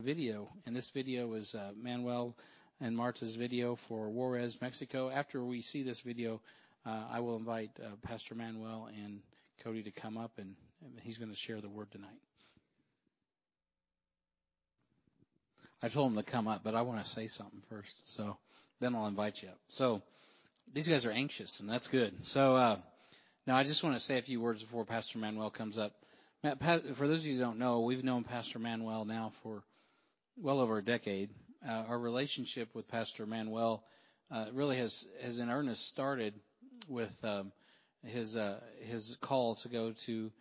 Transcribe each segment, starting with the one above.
video, and this video is Manuel and Marta's video for Juarez, Mexico. After we see this video, I will invite Pastor Manuel and Cody to come up, and he's going to share the word tonight. I told him to come up, but I want to say something first, so then I'll invite you up. So these guys are anxious, and that's good. So now I just want to say a few words before Pastor Manuel comes up. For those of you who don't know, we've known Pastor Manuel now for well over a decade. Our relationship with Pastor Manuel really has in earnest started with his call to go to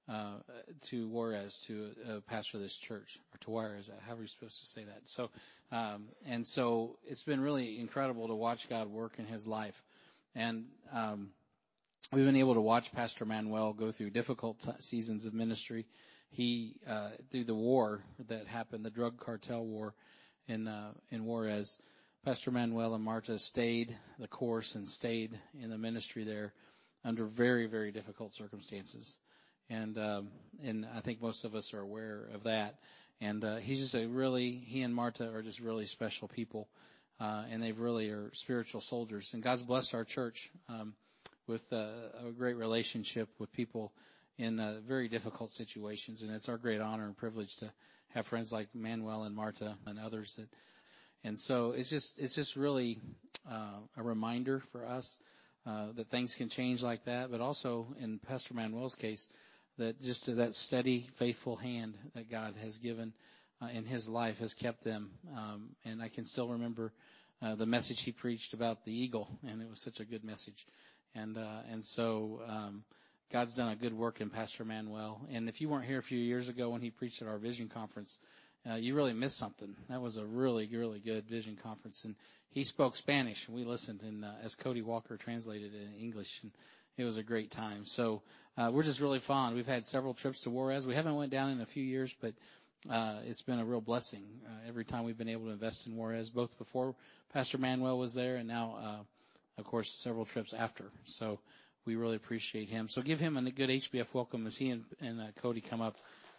Juarez to pastor this church, or to Juarez, however you're supposed to say that. So and so it's been really incredible to watch God work in his life, and we've been able to watch Pastor Manuel go through difficult seasons of ministry. He through the war that happened, the drug cartel war in Juarez, Pastor Manuel and Marta stayed the course and stayed in the ministry there under very, very difficult circumstances. And I think most of us are aware of that. And he and Marta are just really special people, and they really are spiritual soldiers. And God's blessed our church with a great relationship with people in very difficult situations, and it's our great honor and privilege to have friends like Manuel and Marta and others and so it's just really a reminder for us that things can change like that, but also in Pastor Manuel's case, that just that steady, faithful hand that God has given in his life has kept them. And I can still remember the message he preached about the eagle, and it was such a good message. And so God's done a good work in Pastor Manuel. And if you weren't here a few years ago when he preached at our Vision Conference, you really missed something. That was a really, really good Vision Conference. And he spoke Spanish, and we listened, and as Cody Walker translated it in English, and it was a great time. So we're just really fond. We've had several trips to Juarez. We haven't went down in a few years, but it's been a real blessing every time we've been able to invest in Juarez, both before Pastor Manuel was there and now, of course, several trips after. So we really appreciate him. So give him a good HBF welcome as he and Cody come up.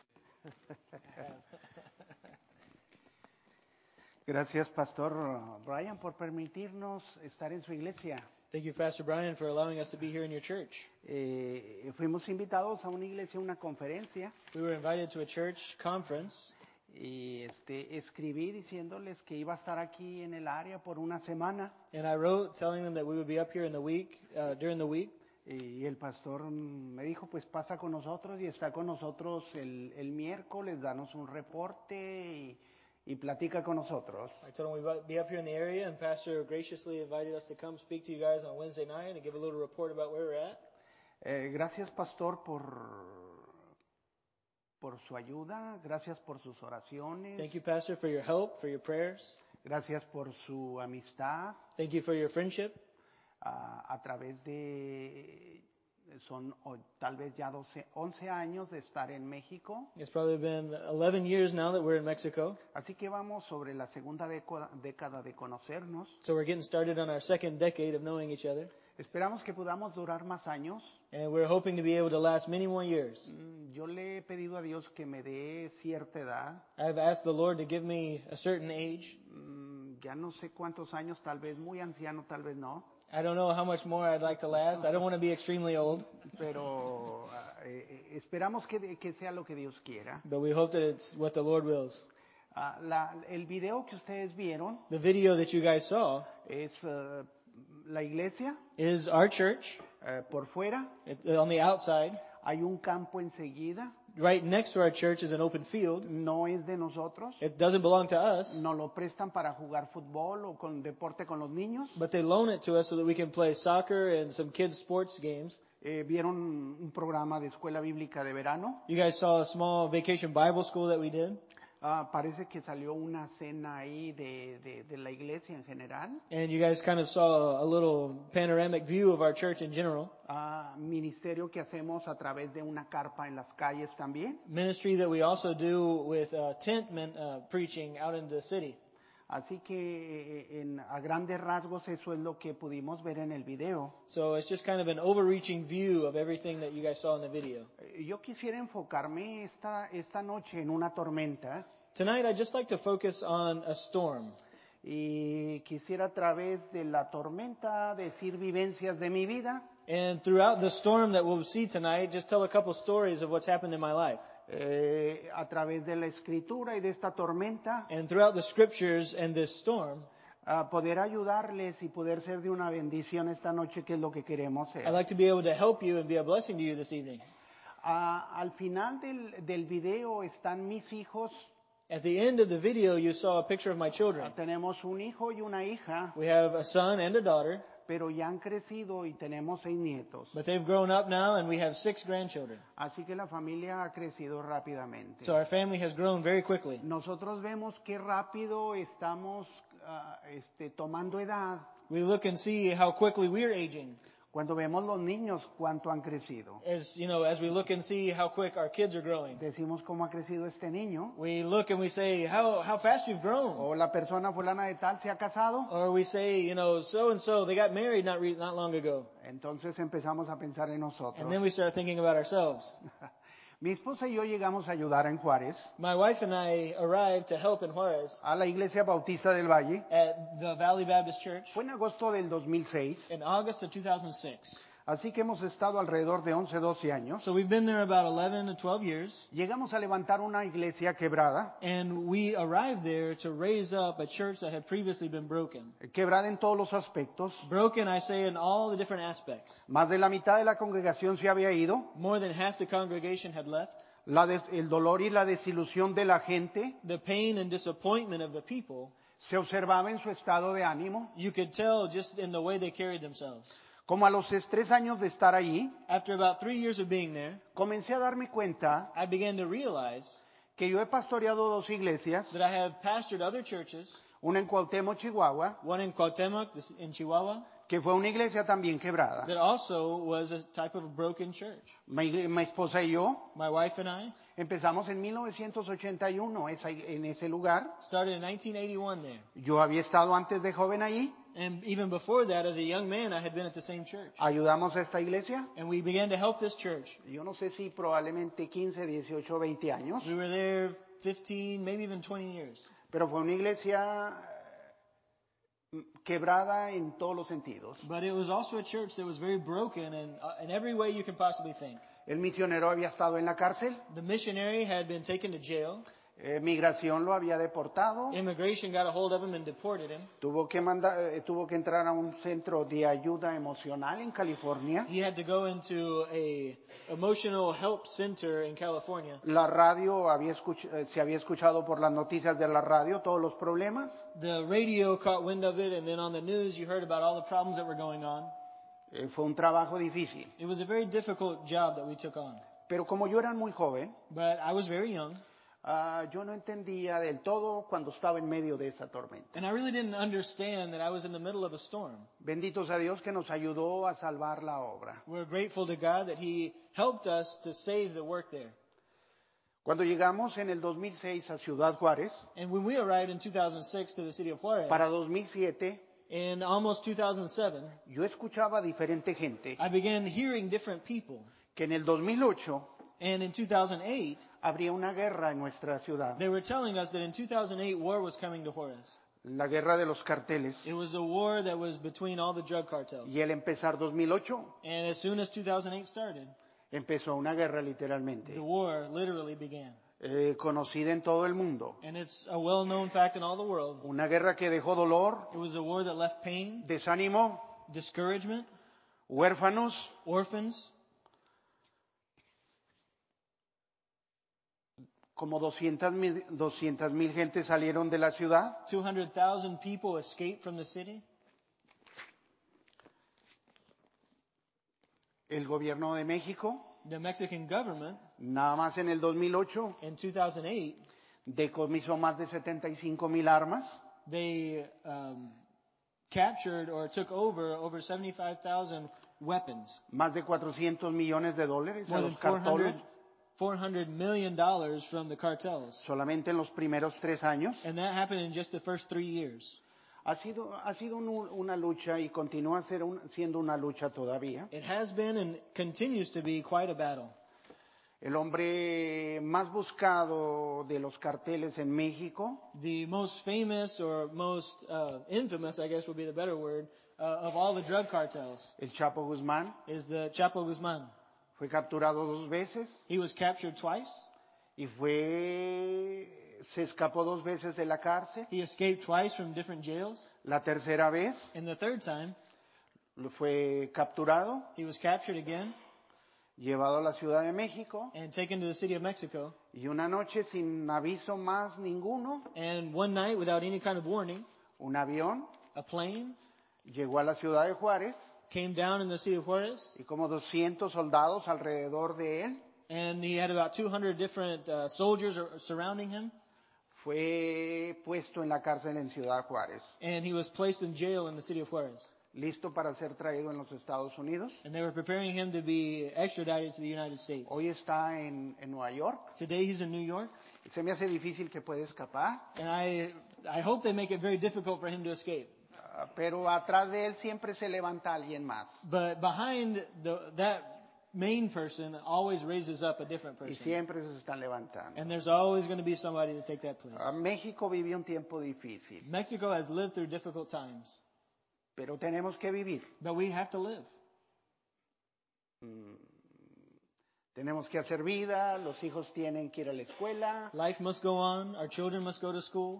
Gracias, Pastor Brian, por permitirnos estar en su iglesia. Thank you, Pastor Brian, for allowing us to be here in your church. Fuimos invitados a una iglesia, una conferencia. We were invited to a church conference. Y escribí diciéndoles que iba a estar aquí en el área por una semana. And I wrote telling them that we would be up here in the week, during the week. Y el pastor me dijo, pues pasa con nosotros, y está con nosotros el miércoles, danos un reporte y platica con nosotros. I told him we'd be up here in the area, and Pastor graciously invited us to come speak to you guys on Wednesday night and give a little report about where we're at. Gracias, Pastor, por su ayuda. Gracias por sus oraciones. Thank you, Pastor, for your help, for your prayers. Gracias por su amistad. Thank you for your friendship. A través de son tal vez ya 11 años de estar en México. It's probably been 11 years now that we're in Mexico. Así que vamos sobre la segunda década de conocernos. So we're getting started on our second decade of knowing each other. Esperamos que podamos durar más años. And we're hoping to be able to last many more years. Yo le he pedido a Dios que me dé cierta edad. I've asked the Lord to give me a certain age. Ya no sé cuántos años, tal vez muy anciano, tal vez no. I don't know how much more I'd like to last. I don't want to be extremely old. Pero esperamos que sea lo que Dios quiera. But we hope that it's what the Lord wills. El video que ustedes vieron, the video that you guys saw, es la iglesia. Is our church. Por fuera. On the outside. Hay un campo enseguida. Right next to our church is an open field. No es de nosotros. It doesn't belong to us. Nos lo prestan para jugar fútbol o con deporte con los niños. But they loan it to us so that we can play soccer and some kids sports games. Vieron un programa de escuela bíblica de verano. You guys saw a small vacation Bible school that we did. Parece que salió una cena ahí de la iglesia en general. And you guys kind of saw a little panoramic view of our church in general. Ministerio que hacemos a través de una carpa en las calles también. Ministry that we also do with tent preaching out in the city. Así que a grandes rasgos eso es lo que pudimos ver en el video. So it's just kind of an overreaching view of everything that you guys saw in the video. Yo quisiera enfocarme esta noche en una tormenta. Tonight, I'd just like to focus on a storm. Y quisiera a través de la tormenta decir vivencias de mi vida. And throughout the storm that we'll see tonight, just tell a couple stories of what's happened in my life. A través de la escritura y de esta tormenta, And throughout the scriptures and this storm, a poder ayudarles y poder ser de una bendición esta noche, que es lo que queremos ser. I'd like to be able to help you and be a blessing to you this evening. Al final del video están mis hijos. At the end of the video, you saw a picture of my children. Tenemos un hijo y una hija, We have a son and a daughter, pero ya han crecido y tenemos 6 nietos. but they've grown up now and we have 6 grandchildren. Así que la familia ha crecido rápidamente. So our family has grown very quickly. Nosotros vemos qué rápido estamos tomando edad We look and see how quickly we're aging. cuando vemos los niños cuánto han crecido. As we look and see how quick our kids are growing. Decimos cómo ha crecido este niño. We look and we say, how fast you've grown. O la persona fulana de tal se ha casado. Or we say, so and so, they got married not long ago. Entonces empezamos a pensar en nosotros. And then we start thinking about ourselves. Mi esposa y yo llegamos a ayudar en Juárez, My wife and I arrived to help in Juarez a la Iglesia Bautista del Valle. at the Valley Baptist Church Fue en agosto del 2006. in August of 2006. Así que hemos estado alrededor de 11, 12 años. So we've been there about 11 to 12 years. Llegamos a levantar una iglesia quebrada, And we arrived there to raise up a church that had previously been broken. quebrada en todos los aspectos. Broken, I say, in all the different aspects. Más de la mitad de la congregación se había ido. More than half the congregation had left. El dolor y la desilusión de la gente The pain and disappointment of the people, se observaba en su estado de ánimo. you could tell just in the way they carried themselves. Como a los 3 años de estar allí, After about 3 years of being there, comencé a darme cuenta I began to realize que yo he pastoreado 2 iglesias, that I have pastored other churches, una en Cuauhtémoc, Chihuahua, one in Cuauhtémoc, in Chihuahua, que fue una iglesia también quebrada. that also was a type of a broken church. Mi esposa y yo My wife and I empezamos en 1981 en ese lugar. started in 1981 there. Yo había estado antes de joven allí. And even before that, as a young man, I had been at the same church. Ayudamos a esta iglesia. And we began to help this church. Yo no sé si probablemente 15, 18, 20 años. We were there 15, maybe even 20 years. Pero fue una iglesia quebrada en todos los sentidos. But it was also a church that was very broken in every way you can possibly think. El misionero había estado en la cárcel. The missionary had been taken to jail. Migración lo había deportado. Immigration got a hold of him and deported him. Tuvo que entrar a un centro de ayuda emocional en California. He had to go into a emotional help center in California. La radio se había escuchado por las noticias de la radio todos los problemas. The radio caught wind of it, and then on the news you heard about all the problems that were going on. Fue un trabajo difícil. It was a very difficult job that we took on. Pero como yo era muy joven, But I was very young. yo no entendía del todo cuando estaba en medio de esa tormenta. And I really didn't understand that I was in the middle of a storm. Benditos a Dios que nos ayudó a salvar la obra. We're grateful to God that He helped us to save the work there. Cuando llegamos en el 2006 a Ciudad Juárez, And when we arrived in 2006 to the city of Juarez, para 2007, in almost 2007, yo escuchaba a diferente gente I began hearing different people. que en el 2008 And in 2008, habría una guerra en nuestra ciudad, they were telling us that in 2008, war was coming to Juarez. la guerra de los carteles. It was a war that was between all the drug cartels. Y al empezar 2008, And as soon as 2008 started, empezó una guerra literalmente, the war literally began. conocida en todo el mundo. And it's a well-known fact in all the world. Una guerra que dejó dolor, It was a war that left pain, desánimo, discouragement, huérfanos, orphans. como 200,000 gente salieron de la ciudad. 200,000 people escaped from the city. El gobierno de México, The Mexican government, nada más en el 2008, in 2008, decomisó más de 75,000 armas. they captured or took over 75,000 weapons. Más de $400 millones a More los than carteles, $400 million from the cartels. solamente en los primeros 3 años. And that happened in just the first 3 years. Ha sido una lucha y continúa siendo una lucha todavía. It has been and continues to be quite a battle. El hombre más buscado de los carteles en México The most famous or most infamous, I guess would be the better word, of all the drug cartels El Chapo Guzmán is the Chapo Guzman. fue capturado 2 veces He was captured twice. y se escapó 2 veces de la cárcel. He escaped twice from different jails. La tercera vez And the third time, fue capturado, he was captured again llevado a la Ciudad de México and taken to the city of Mexico. y una noche sin aviso más ninguno, And one night, without any kind of warning, un avión a plane llegó a la ciudad de Juárez came down in the city of Juarez, y como 200 soldados alrededor de él. and he had about 200 different soldiers surrounding him, Fue puesto en la cárcel en Ciudad Juárez, and he was placed in jail in the city of Juarez. listo para ser traído en los Estados Unidos. And they were preparing him to be extradited to the United States. Hoy está en Nueva York. Today he's in New York, Se me hace difícil que pueda escapar, and I hope they make it very difficult for him to escape. pero atrás de él siempre se levanta alguien más. But behind that main person always raises up a different Y person. siempre se están levantando. And there's always going to be somebody to take that place. México vivió un tiempo difícil, Mexico has lived through difficult times, pero tenemos que vivir. but we have to live. Tenemos que hacer vida, los hijos tienen que ir a la escuela. Life must go on. Our children must go to school.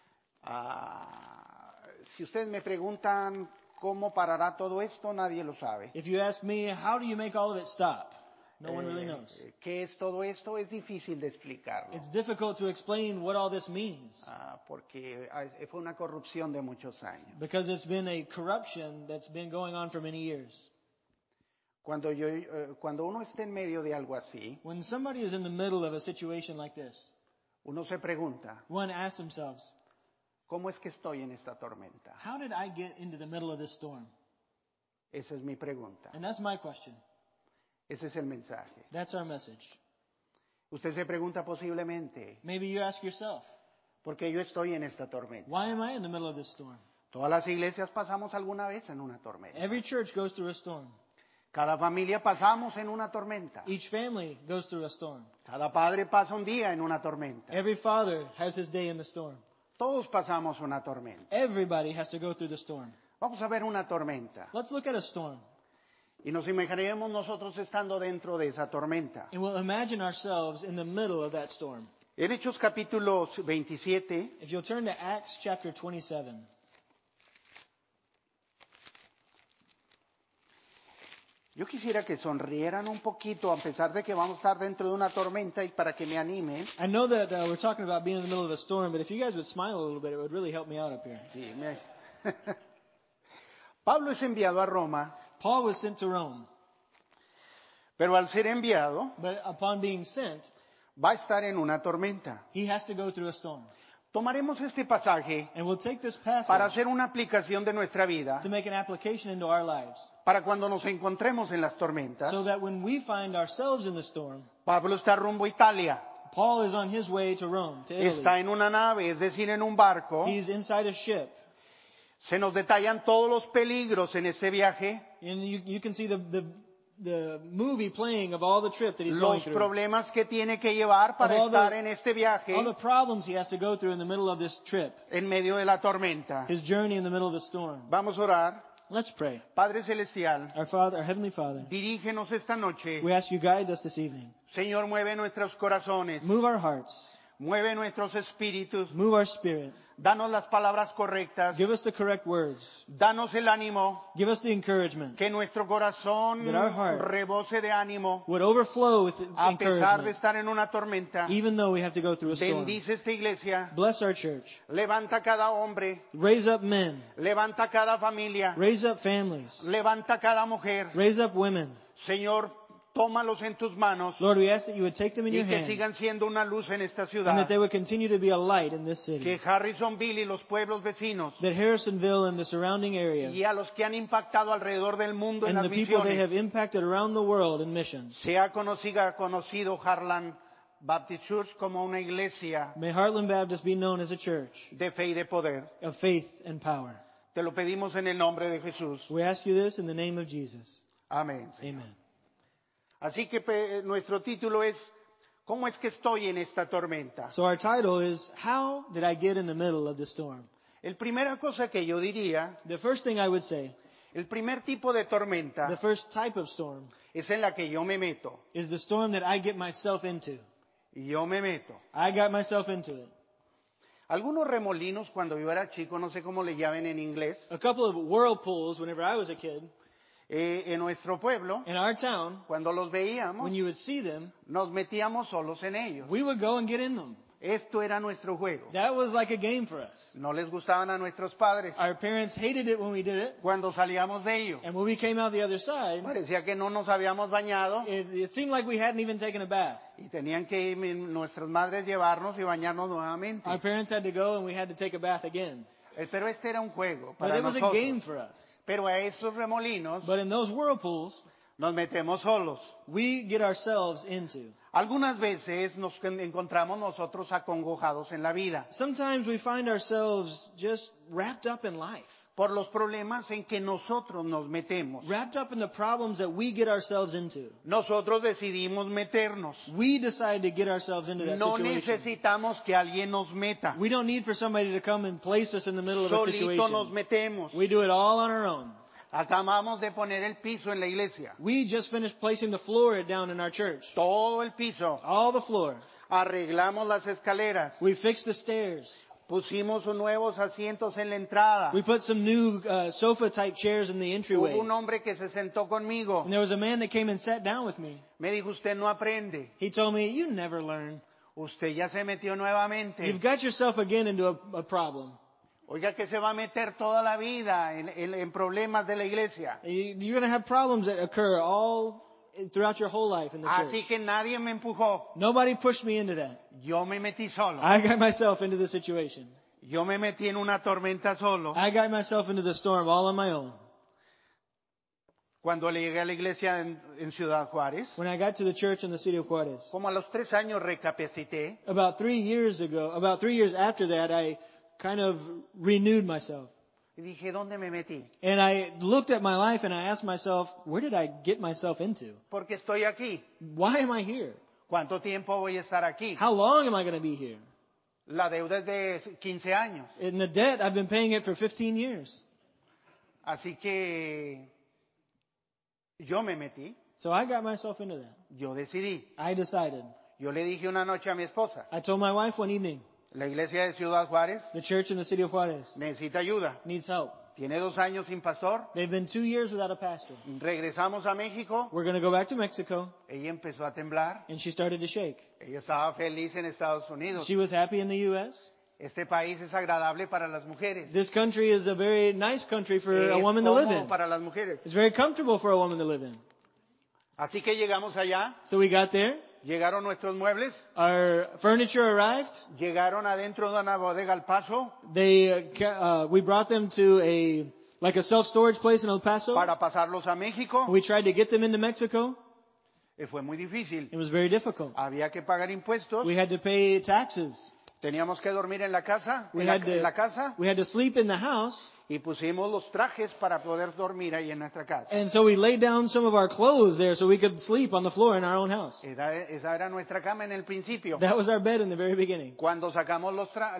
Si ustedes me preguntan cómo parará todo esto, nadie lo sabe. If you ask me, how do you make all of it stop? No one really knows. ¿Qué es todo esto? Es difícil de explicarlo, It's difficult to explain what all this means porque fue una corrupción de muchos años. because it's been a corruption that's been going on for many years. Cuando uno está en medio de algo así, When somebody is in the middle of a situation like this, uno se pregunta, one asks themselves, ¿cómo es que estoy en esta tormenta? how did I get into the middle of this storm? Esa es mi pregunta. And that's my question. Ese es el mensaje. That's our message. Usted se pregunta posiblemente, Maybe you ask yourself, ¿por qué yo estoy en esta tormenta? why am I in the middle of this storm? Todas las iglesias pasamos alguna vez en una tormenta. Every church goes through a storm. Cada familia pasamos en una tormenta. Each family goes through a storm. Cada padre pasa un día en una tormenta. Every father has his day in the storm. Todos pasamos una tormenta. Everybody has to go through the storm. Vamos a ver una tormenta. Let's look at a storm. Y nos imaginaremos nosotros estando dentro de esa tormenta. And we'll imagine ourselves in the middle of that storm. En Hechos capítulo 27, If you'll turn to Acts chapter 27. yo quisiera que sonrieran un poquito a pesar de que vamos a estar dentro de una tormenta y para que me animen. I know that we're talking about being in the middle of a storm, but if you guys would smile a little bit, it would really help me out up here. Sí, Pablo es enviado a Roma, Paul was sent to Rome, pero al ser enviado but upon being sent, va a estar en una tormenta. he has to go through a storm. Tomaremos este pasaje And we'll take this para passage hacer una aplicación de nuestra vida to make an application into our lives, para cuando nos encontremos en las tormentas. so that when we find ourselves in the storm, Pablo está rumbo a Italia. Paul is on his way to Rome, to Está Italy. en una nave, es decir, en un barco. He's inside a ship. Se nos detallan todos los peligros en este viaje, And you can see the movie playing of all the trip that he's going los through. problemas que tiene que llevar para Of all the- estar en este viaje All the problems he has to go through in the middle of this trip. en medio de la tormenta. His journey in the middle of the storm. Vamos a orar. Let's pray. Padre Celestial, Our Father, our Heavenly Father, dirígenos esta noche. we ask you guide us this evening. Señor, mueve nuestros corazones, Move our hearts. mueve nuestros espíritus, Move our spirit. danos las palabras correctas, Give us the correct words. danos el ánimo, Give us the encouragement. que nuestro corazón That our heart rebose de ánimo, Would overflow with a pesar de encouragement, estar en una tormenta. even though we have to go through a storm. Bendice esta iglesia, Bless our church. levanta cada hombre, Raise up men. levanta cada familia, Raise up families. levanta cada mujer. Raise up women. Señor, tómalos en tus manos Lord, we ask that you would take them in y your que hand, sigan siendo una luz en esta and that ciudad. they would continue to be a light in this city. Que Harrisonville y los pueblos vecinos That Harrisonville and the surrounding area, y a los que han impactado alrededor del mundo en and las the people they have misiones, impacted around the world in missions. sea conocido Harlan Baptist Church como una iglesia May Heartland Baptist be known as a church de fe y de poder. of faith and power. Te lo pedimos en el nombre de Jesús. We ask you this in the name of Jesus. Amén. Amen. Así que nuestro título es ¿cómo es que estoy en esta tormenta? So our title is, How Did I Get in the Middle of the Storm? La primera cosa que yo diría, The first thing I would say, el primer tipo de tormenta the first type of storm, es en la que yo me meto. is the storm that I get myself into. Y yo me meto. I got myself into it. Algunos remolinos cuando yo era chico, no sé cómo le llamen en inglés, A couple of whirlpools whenever I was a kid, en nuestro pueblo, in our town, cuando los veíamos, when you would see them, nos metíamos solos en ellos. we would go and get in them. Esto era nuestro juego. That was like a game for us. No les gustaban a nuestros padres. Our parents hated it when we did it, Cuando salíamos de ellos, and when we came out the other side, parecía que no nos habíamos bañado it seemed like we hadn't even taken a bath. y tenían que nuestras madres llevarnos y bañarnos nuevamente. Our parents had to go and we had to take a bath again. Pero este era un juego But para it was a nosotros. game for us. Pero a esos remolinos But in those whirlpools, nos metemos solos. we get ourselves into. Algunas veces nos encontramos nosotros acongojados en la vida Sometimes we find ourselves just wrapped up in life, por los problemas en que nosotros nos metemos. wrapped up in the problems that we get ourselves into. Nosotros decidimos meternos. We decide to get ourselves into that No situation. necesitamos que alguien nos meta. We don't need for somebody to come and place us in the middle of a Solito nos situation. metemos. We do it all on our own. Acabamos de poner el piso en la iglesia. We just finished placing the floor down in our church. Todo el piso. All the floor. Arreglamos las escaleras. We fixed the stairs. Pusimos nuevos asientos en la entrada. We put some new sofa-type chairs in the entryway. Hubo un hombre que se sentó conmigo. And there was a man that came and sat down with me. Me dijo, usted no aprende. He told me, you never learn. Usted ya se metió nuevamente. You've got yourself again into a problem. Oiga, que se va a meter toda la vida en problemas de la iglesia. You're going to have problems that occur all throughout your whole life in the Así church. que nadie me empujó. Nobody pushed me into that. Yo me metí solo. I got myself into the situation. Yo me metí en una tormenta solo. I got myself into the storm all on my own. Cuando le llegué a la iglesia en Ciudad Juárez, When I got to the church in the city of Juarez, como a los 3 años recapacité, about 3 years after that, I kind of renewed myself. y dije, ¿dónde me metí? And I looked at my life and I asked myself, where did I get myself into? Porque estoy aquí. Why am I here? ¿Cuánto tiempo voy a estar aquí? How long am I going to be here? La deuda es de 15 años. In the debt, I've been paying it for 15 years. Así que yo me metí, So I got myself into that. yo decidí. I decided. Yo le dije una noche a mi esposa, I told my wife one evening, la iglesia de Ciudad Juárez the church in the city of Juarez necesita ayuda. needs help. Tiene 2 años sin pastor. They've been 2 years without a pastor. Regresamos a México. We're going to go back to Mexico. Ella empezó a temblar. And she started to shake. Ella estaba feliz en Estados Unidos. She was happy in the U.S. Este país es agradable para las mujeres. This country is a very nice country for a Es woman to live cómodo in. para las mujeres. It's very comfortable for a woman to live in. Así que llegamos allá. So we got there. Llegaron nuestros muebles. Our furniture arrived. Llegaron adentro de una bodega al paso We brought them to like a self-storage place in El Paso. para pasarlos a México. We tried to get them into Mexico. Y fue muy difícil. It was very difficult. Había que pagar impuestos. We had to pay taxes. Teníamos que dormir en la casa. We En la casa. had to sleep in the house. Y pusimos los trajes para poder dormir ahí en nuestra casa. And so we laid down some of our clothes there so we could sleep on the floor in our own house. Esa era nuestra cama en el principio. That was our bed in the very beginning. Cuando sacamos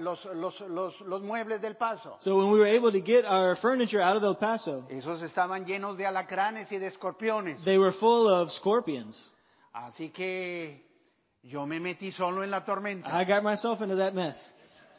los muebles del paso. So when we were able to get our furniture out of El Paso, Esos estaban llenos de alacranes y de escorpiones. they were full of scorpions. Así que yo me metí solo en la tormenta. I got myself into that mess.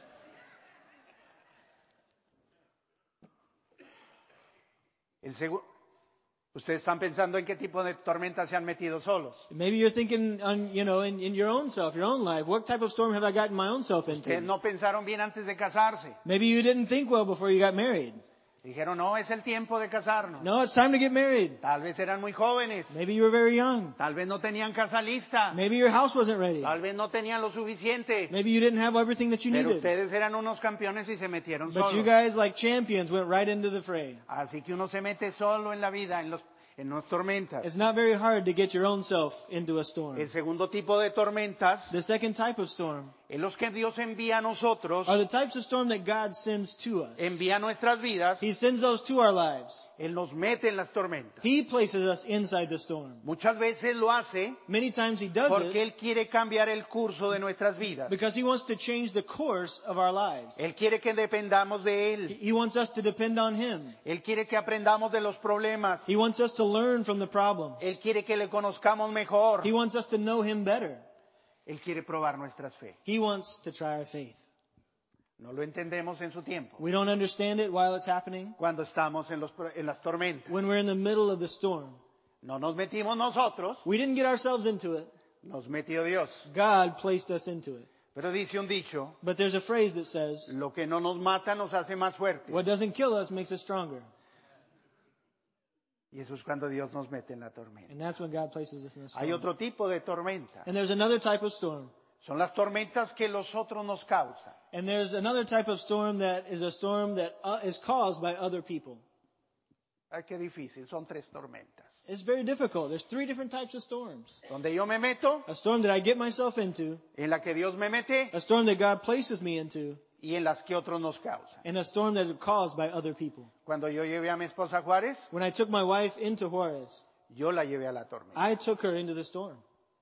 Ustedes están pensando en qué tipo de tormenta se han metido solos. Maybe you're thinking on, in your own self, your own life, what type of storm have I gotten my own self Ustedes into? no pensaron bien antes de casarse. Maybe you didn't think well before you got married. Dijeron, no, es el tiempo de casarnos. No, it's time to get married. Tal vez eran muy jóvenes. Maybe you were very young. Tal vez no tenían casa lista. Maybe your house wasn't ready. Tal vez no tenían lo suficiente. Maybe you didn't have everything that you Pero needed. ustedes eran unos campeones y se metieron But you solos. guys, like champions, went right into the fray. Así que uno se mete solo en la vida, en las tormentas. It's not very hard to get your own self into a storm. El segundo tipo de tormentas The second type of storm los que Dios envía a nosotros, are the types of storm that God sends to us. envía a nuestras vidas. He sends those to our lives. Él nos mete en las tormentas. He places us inside the storm. Muchas veces lo hace Many times He does porque it Él quiere cambiar el curso de nuestras vidas. because He wants to change the course of our lives. Él quiere que dependamos de Él. He wants us to depend on Him. Él quiere que aprendamos de los problemas. He wants us to learn from the problems. Él quiere que le conozcamos mejor. He wants us to know Him better. Él quiere probar nuestras fe. He wants to try our faith. No lo entendemos en su tiempo. We don't understand it while it's happening. Cuando estamos en las tormentas. When we're in the middle of the storm. No nos metimos nosotros, We didn't get ourselves into it. nos metió Dios. God placed us into it. Pero dice un dicho, But there's a phrase that says, lo que no nos mata nos hace más fuertes. what doesn't kill us makes us stronger. Y eso es cuando Dios nos mete en la tormenta. And that's when God places us in a Hay storm. otro tipo de tormenta. And there's another type of storm. Son las tormentas que los otros nos causan. And there's another type of storm that is a storm that is caused by other people. Ay, qué difícil, son 3 tormentas. It's very difficult. There's 3 different types of storms. Donde yo me meto, A storm that I get myself into, en la que Dios me mete a storm that God places me into, y en las que otros nos causan. and a storm that is caused by other people. Cuando yo llevé a mi esposa a Juárez, When I took my wife into Juarez, yo la llevé a la tormenta. I took her into the storm.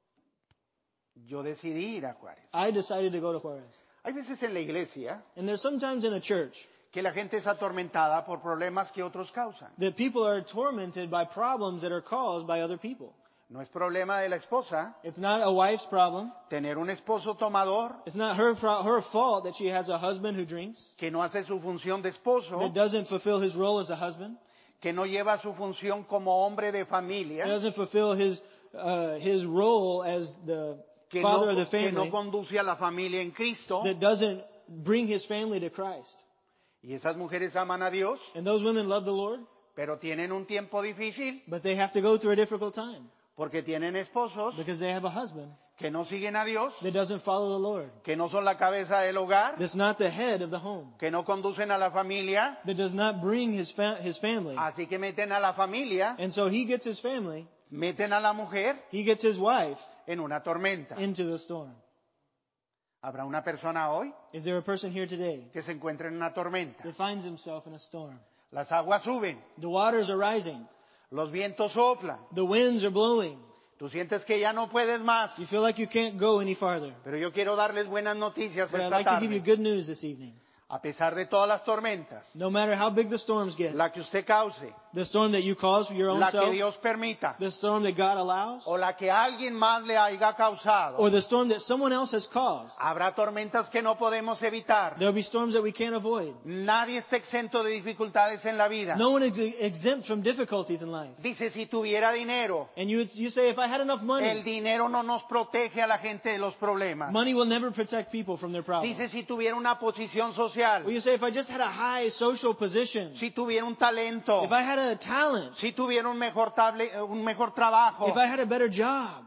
Yo decidí ir a Juárez. I decided to go to Juarez. Hay veces en la iglesia And there's sometimes in a church que la gente es atormentada por problemas que otros causan. that people are tormented by problems that are caused by other people. No es problema de la esposa It's not a wife's problem. tener un esposo tomador It's not her fault that she has a husband who drinks, que no hace su función de esposo, that doesn't fulfill his role as a husband, que no lleva su función como hombre de that familia, doesn't fulfill his role as the father of the que no family, conduce a la familia en Cristo. that doesn't bring his family to Christ. Y esas mujeres aman a Dios, And those women love the Lord, pero tienen un tiempo difícil but they have to go through a difficult time porque tienen esposos because they have a husband que no siguen a Dios, that doesn't follow the Lord, que no son la cabeza del hogar, that's not the head of the home, que no conducen a la familia, that does not bring his family. así que meten a la familia, And so he gets his family, meten a la mujer he gets his wife en una tormenta. into the storm. ¿Habrá una persona hoy Is there a person here today que se encuentre en una tormenta? that finds himself in a storm? Las aguas suben, The waters are rising. los vientos soplan, The winds are blowing. tú sientes que ya no puedes más, You feel like you can't go any farther. pero yo quiero darles buenas noticias But I'd esta like to give you tarde. good news this evening. A pesar de todas las tormentas, No matter how big the storms get, la que usted cause, the storm that you cause for your own la que self, Dios permita, the storm that God allows, o la que alguien más le haya causado, or the storm that someone else has caused, habrá tormentas que no podemos evitar. there'll be storms that we can't avoid. Nadie está exento de dificultades en la vida. No one is exempt from difficulties in life. Dice, si tuviera dinero, And you say, if I had enough el money, dinero no nos protege a la gente de los problemas. money will never protect people from their problems. Dice, si tuviera una posición social, Or you say, if I just had a high social position, si tuviera un talento, if I had a talent, si tuviera un mejor trabajo. if I had a better job.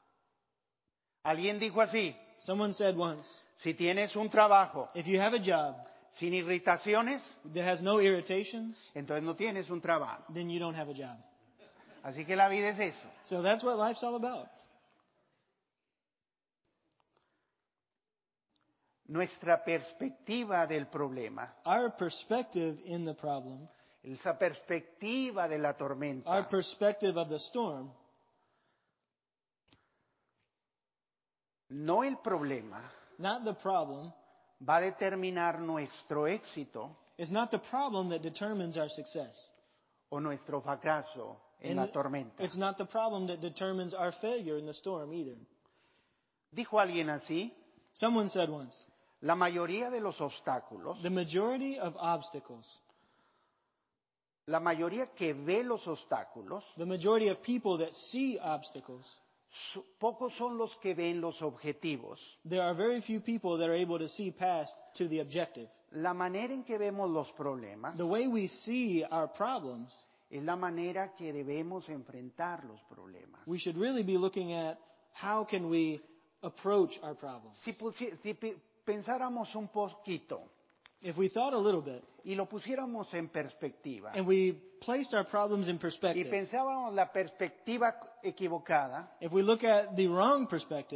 Alguien dijo así, Someone said once, si tienes un trabajo if you have a job sin irritaciones, that has no irritations, entonces no tienes un trabajo. then you don't have a job. Así que la vida es eso. So that's what life's all about. Nuestra perspectiva del problema, Our perspective in the problem, esa perspectiva de la our tormenta, perspective of the storm, no el problema, not the problem, va a determinar nuestro éxito is not the problem that determines our success. o nuestro fracaso en la And tormenta. it's not the problem that determines our failure in the storm either. Dijo alguien así, Someone said once, la mayoría de los obstáculos, the majority of obstacles, la mayoría que ve los obstáculos, the majority of people that see obstacles, pocos son los que ven los objetivos. there are very few people that are able to see past to the objective. La manera en que vemos los problemas The way we see our problems, es la manera que debemos enfrentar los problemas. we should really be looking at how can we approach our problems. Si pensáramos un poquito If we thought a little bit y lo pusiéramos en perspectiva and we placed our problems in y perspective, pensábamos la perspectiva equivocada if we look at the wrong perspective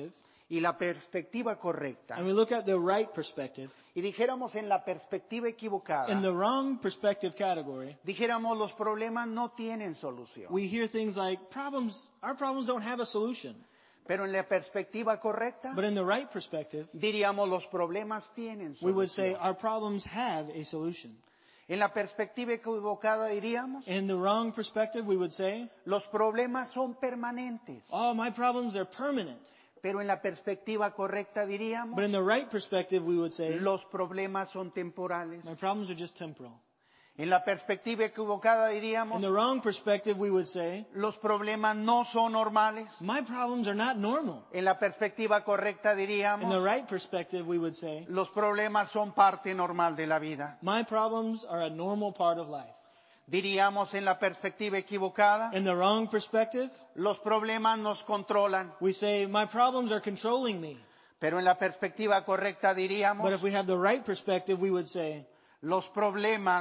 y la perspectiva correcta, and we look at the right perspective, y dijéramos en la perspectiva equivocada, in the wrong perspective category, dijéramos los problemas no tienen solución. we hear things like our problems don't have a solution. Pero en la perspectiva correcta, But in the right perspective, diríamos los problemas tienen we would say solución. our problems have a solution. En la perspectiva equivocada diríamos, In the wrong perspective, we would say, los problemas son permanentes. oh, my problems are permanent. Pero en la perspectiva correcta diríamos, But in the right perspective, we would say, los problemas son temporales. my problems are just temporal. En la perspectiva equivocada In diríamos, the wrong perspective, we would say, los problemas no son normales. my problems are not normal. En la perspectiva correcta In the diríamos, right perspective, we would say, los problemas son parte normal de la vida. my problems are a normal part of life. Diríamos en la perspectiva equivocada, In the wrong perspective, los problemas nos controlan. we say, my problems are controlling me. Pero en la perspectiva correcta diríamos, But if we have the right perspective, we would say, los problemas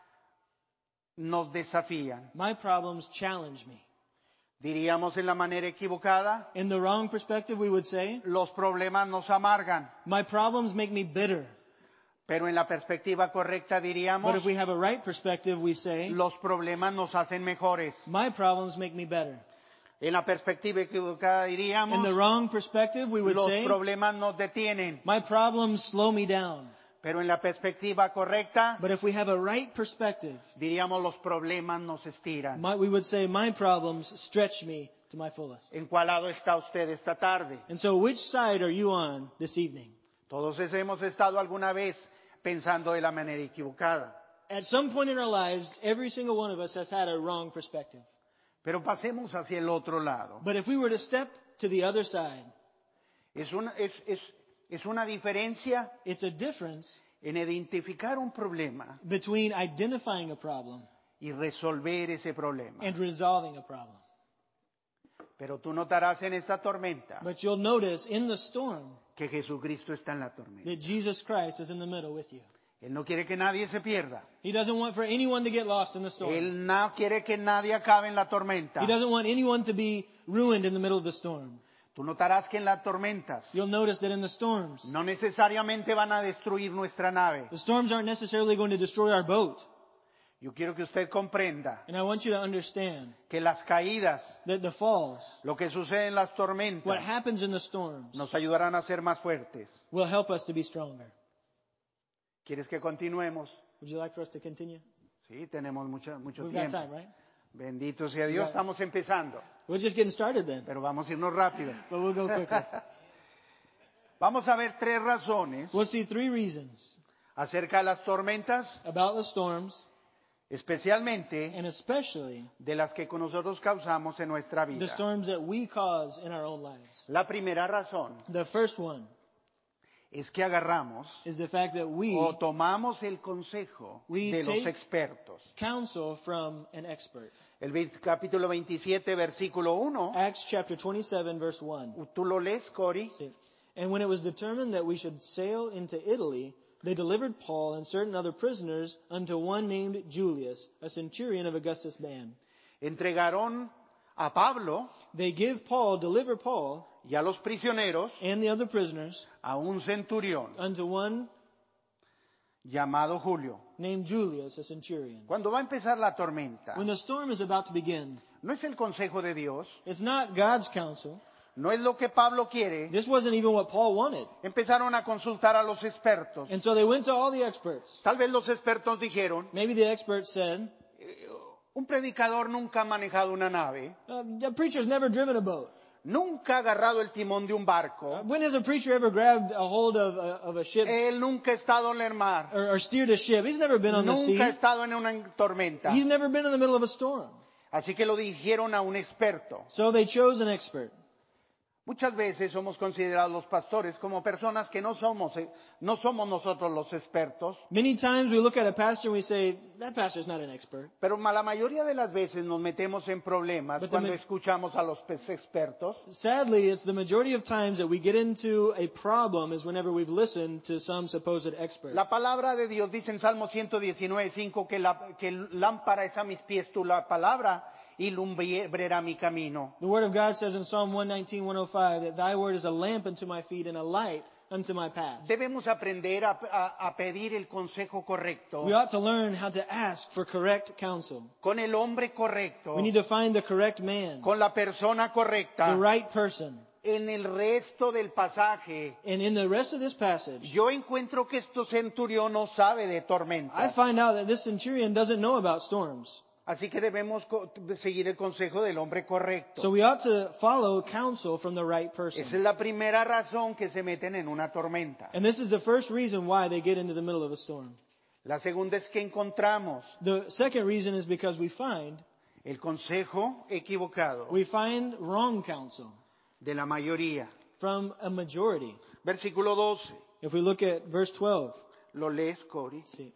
nos desafían. my problems challenge me. Diríamos en la manera equivocada, In the wrong perspective, we would say, los problemas nos amargan. my problems make me bitter. Pero en la perspectiva correcta But diríamos, if we have a right perspective, we say, los problemas nos hacen mejores. my problems make me better. En la perspectiva equivocada In diríamos, the wrong perspective, we would los say, problemas nos detienen. my problems slow me down. Pero en la perspectiva correcta But if we have a right perspective, diríamos, los problemas nos estiran. we would say, my problems stretch me to my fullest. ¿En cuál lado está usted esta tarde? And so which side are you on this evening? Todos hemos estado alguna vez pensando de la manera equivocada. At some point in our lives, every single one of us has had a wrong perspective. Pero pasemos hacia el otro lado. But if we were to step to the other side, Es una diferencia it's a difference en identificar un problema between identifying a problem y resolver ese problema. and resolving a problem. Pero tú notarás en esta tormenta But you'll notice in the storm que Jesucristo está en la tormenta. that Jesus Christ is in the middle with you. Él no quiere que nadie se pierda. He doesn't want for anyone to get lost in the storm. Él no quiere que nadie acabe en la tormenta. He doesn't want anyone to be ruined in the middle of the storm. Tú notarás que en las tormentas You'll notice that in the storms, no necesariamente van a destruir nuestra nave. the storms aren't necessarily going to destroy our boat. Yo quiero que usted comprenda And I want you to understand que las caídas, that the falls, lo que sucede en las what tormentas, happens in the storms, nos ayudarán a ser más fuertes. will help us to be stronger. ¿Quieres que continuemos? Would you like for us to continue? Sí, tenemos mucho We've got tiempo. time, right? Bendito sea Dios, estamos empezando, We're just getting started then, pero vamos a irnos rápido. but we'll go quickly. Vamos a ver 3 razones We'll see 3 reasons acerca de las tormentas, about the storms, especialmente and especially de las que con nosotros causamos en nuestra the vida. storms that we cause in our own lives. La primera razón The first one es que agarramos is the fact that we o tomamos el consejo We de los take- expertos. counsel from an expert. El capítulo 27, versículo 1, Acts chapter 27, verse 1. tú lo lees, Cory. See, and when it was determined that we should sail into Italy, they delivered Paul and certain other prisoners unto one named Julius, a centurion of Augustus' band. Entregaron a Pablo They deliver Paul y a los prisioneros and the other prisoners a un centurión unto one llamado Julio. named Julius, a centurion. Cuando va a empezar la tormenta, When the storm is about to begin, no es el consejo de Dios, it's not God's counsel. no es lo que Pablo quiere. This wasn't even what Paul wanted. Empezaron a consultar a los expertos. And so they went to all the experts. Tal vez los expertos dijeron, Maybe the experts said, un predicador nunca ha manejado una nave, the preacher's never driven a boat. nunca ha agarrado el timón de un barco, When has a preacher ever grabbed a hold of a ship él nunca ha estado en el mar, or steered a ship? He's never been on the sea. nunca ha estado en una tormenta. He's never been in the middle of a storm. Así que lo dijeron a un experto. So they chose an expert. Muchas veces somos considerados los pastores como personas que no somos nosotros los expertos, Many times we look at a pastor and we say, that pastor's not an expert. pero la mayoría de las veces nos metemos en problemas But cuando escuchamos a los expertos, Sadly, it's the majority of times that we get into a problem is whenever we've listened to some supposed expert. La palabra de Dios dice en Salmo 119:5 que lámpara es a mis pies tu la palabra y lumbrera mi camino. The Word of God says in Psalm 119, 105, that Thy Word is a lamp unto my feet and a light unto my path. Debemos aprender a pedir el consejo correcto We ought to learn how to ask for correct counsel. con el hombre correcto, We need to find the correct man, con la persona the correcta. right person. En el resto del pasaje, And in the rest of this passage, yo encuentro que este centurión no sabe de I tormentas. find out that this centurion doesn't know about storms. Así que debemos seguir el consejo del hombre correcto. So we ought to follow counsel from the right Esa es person. la primera razón que se meten en una tormenta. And this is the first reason why they get into the middle of a storm. La segunda es que encontramos The second reason is because we find el consejo equivocado wrong counsel de la mayoría. from a majority. Versículo 12. If we look at verse 12, ¿Lo lees, Cory? let's see.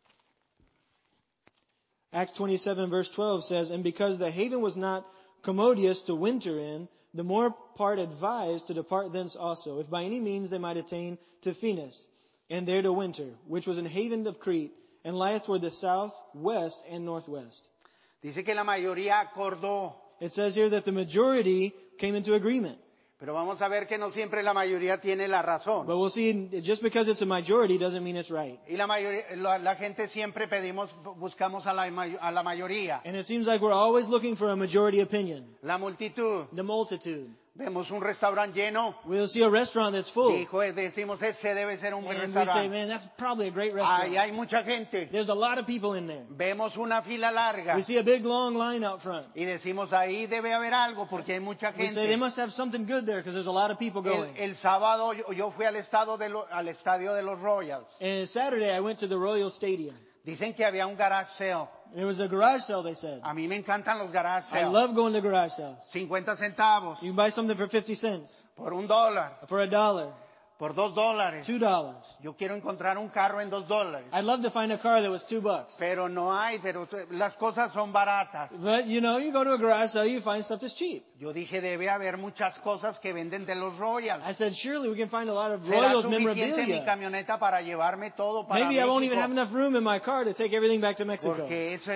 Acts 27 verse 12 says, And because the haven was not commodious to winter in, the more part advised to depart thence also, if by any means they might attain to Phoenix, and there to winter, which was an haven of Crete, and lieth toward the south, west, and northwest. Dice que la mayoría acordó. It says here that the majority came into agreement. Pero vamos a ver que no siempre la mayoría tiene la razón. But we'll see, just because it's a majority doesn't mean it's right. Y la gente siempre buscamos a la mayoría. And it seems like we're always looking for a majority opinion. La multitud. The multitude. Vemos un restaurante lleno. We'll see a restaurant that's full. Decimos, ese debe ser un buen And we say, restaurante. man, that's probably a great Ahí restaurant. hay mucha gente. There's a lot of people in there. Vemos una fila larga. We see a big long line out front. Y decimos, ahí debe haber algo porque hay mucha We say they gente. must have something good there because there's a lot of people going. El sábado yo fui al estadio de los Royals. And Saturday I went to the Royal Stadium. Dicen que había un garage sale. There was a garage sale, they said. A mí me encantan los garage I sales. love going to garage sales. 50 centavos, You can buy something for 50 cents, por $1, for $1, por $2. $2. Yo quiero encontrar un carro en $2. I'd love to find a car that was $2. Pero no hay, pero las cosas son baratas. But you know, you go to a garage sale, you find stuff that's cheap. Yo dije, debe haber muchas cosas que venden de los Royals. I said, surely we can find a lot of ¿Será Royals suficiente mi memorabilia. camioneta para llevarme todo para Maybe I won't even have México? enough room in my car to take everything back to Mexico. Porque eso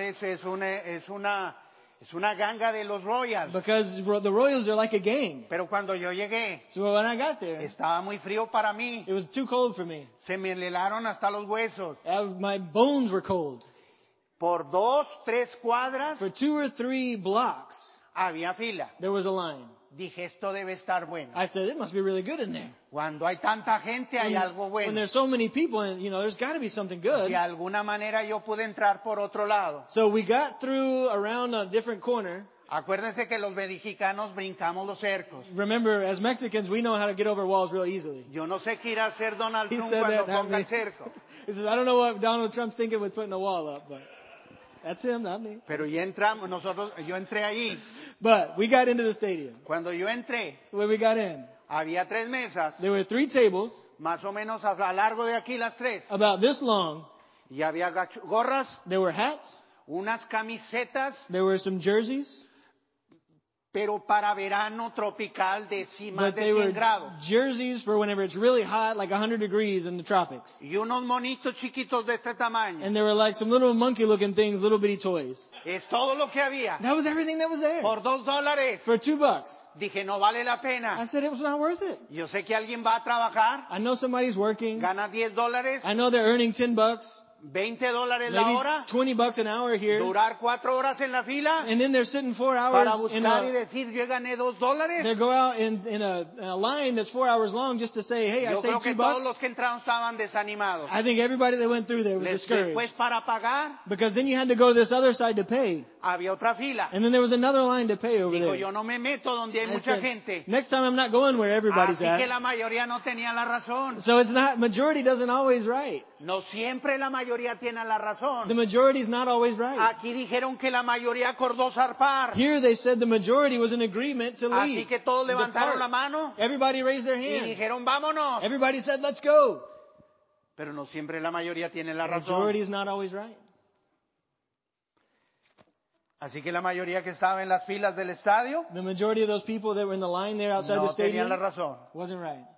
es una ganga de los Royals. Because the Royals are like a gang. Pero cuando yo llegué, So when I got there, estaba muy frío para mí. it was too cold for me. Se me helaron hasta los huesos. My bones were cold. Por 2, 3 cuadras For 2 or 3 blocks, había fila. there was a line. Dije, esto debe estar bueno. I said, it must be really good in there. Cuando hay tanta gente, hay algo When bueno. there's so many people, and you know, there's got to be something good. De alguna manera yo pude entrar por otro lado. So we got through around a different corner. Acuérdense que los mexicanos brincamos los cercos. Remember, as Mexicans, we know how to get over walls real easily. Yo no sé qué irá a hacer Donald He Trump said cuando that, not ponga me. el cerco. He says, I don't know what Donald Trump's thinking with putting a wall up, but that's him, not me. Pero ya entramos, yo entré allí. But we got into the stadium. Cuando yo entré, When we got in, había 3 mesas, there were 3 tables, más o menos a lo largo de aquí las 3. about this long. Y había gorras, There were hats. unas camisetas, There were some jerseys. pero para verano tropical de más But de they were 100 grados. jerseys for whenever it's really hot, like 100 degrees in the tropics. Y unos monitos chiquitos de este tamaño. And there were like some little monkey looking things, little bitty toys. Es todo lo que había. That was everything that was there. Por $2. For $2. Dije, no vale la I pena. said it was not worth it. Yo sé que alguien va a trabajar, I know somebody's working. gana $10, I know they're earning $10, $20 la maybe hora, $20 an hour here. durar 4 horas en la fila And then they're sitting 4 para hours in buscar y a, decir, yo gané $2. they go out in a line that's 4 hours long just to say, hey, I Yo creo saved que $2. todos los que entraron estaban desanimados. I think everybody that went through there was Después discouraged. para pagar, Because then you had to go to this other side to pay. había otra fila. And then there was another line to pay over Digo, there. yo no me meto donde hay I mucha said, gente. next time I'm not going where everybody's Así que at. la mayoría no tenía la razón. So it's not, majority doesn't always right. No siempre la mayoría tiene la razón. The majority is not always right. Aquí dijeron que la mayoría acordó zarpar. Here they said the majority was in agreement to Así leave. que todos levantaron depart. la mano Everybody raised their y hand. dijeron vámonos. Everybody said, let's go. Pero no siempre la mayoría tiene la The razón. majority is not always right. Así que la mayoría que estaba en las filas del estadio The majority of those people that were in the line there outside no the tenían stadium la razón. wasn't right.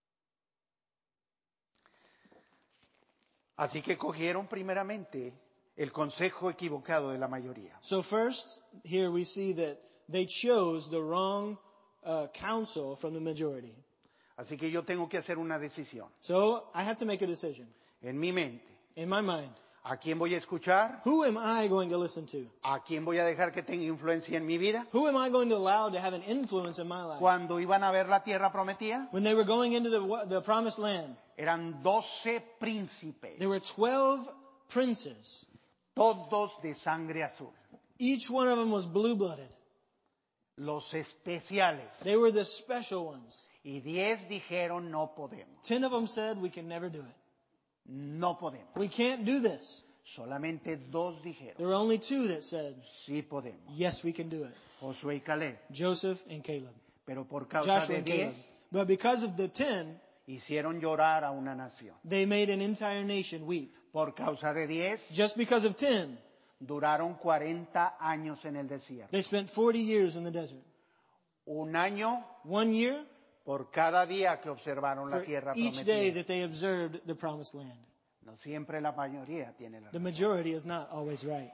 Así que cogieron primeramente el consejo equivocado de la mayoría. So first, here we see that they chose the wrong counsel from the majority. Así que yo tengo que hacer una decisión So I have to make a decision en mi mente. in my mind. ¿A quién voy a escuchar? Who am I going to listen to? ¿A quién voy a dejar que tenga influencia en mi vida? Who am I going to allow to have an influence in my life? Cuando iban a ver la tierra prometida, When they were going into the promised land, eran 12 príncipes, there were 12 princes. todos de sangre azul. Each one of them was blue-blooded. Los especiales. They were the special ones. Y 10 dijeron no podemos. 10 of them said, we can never do it. No podemos. We can't do this. Solamente 2 dijeron There were only 2 that said, sí podemos. yes, we can do it. Josué y Caleb. Joseph and Caleb. Pero por causa Joshua de and Caleb. 10 But because of the 10, hicieron llorar a una nación. they made an entire nation weep. Por causa de 10 Just because of 10, duraron 40 años en el desierto. they spent 40 years in the desert. Un año 1 year por cada día que observaron la for tierra each day prometida. that they observed the promised land. No siempre la mayoría tiene la The razón. majority is not always right.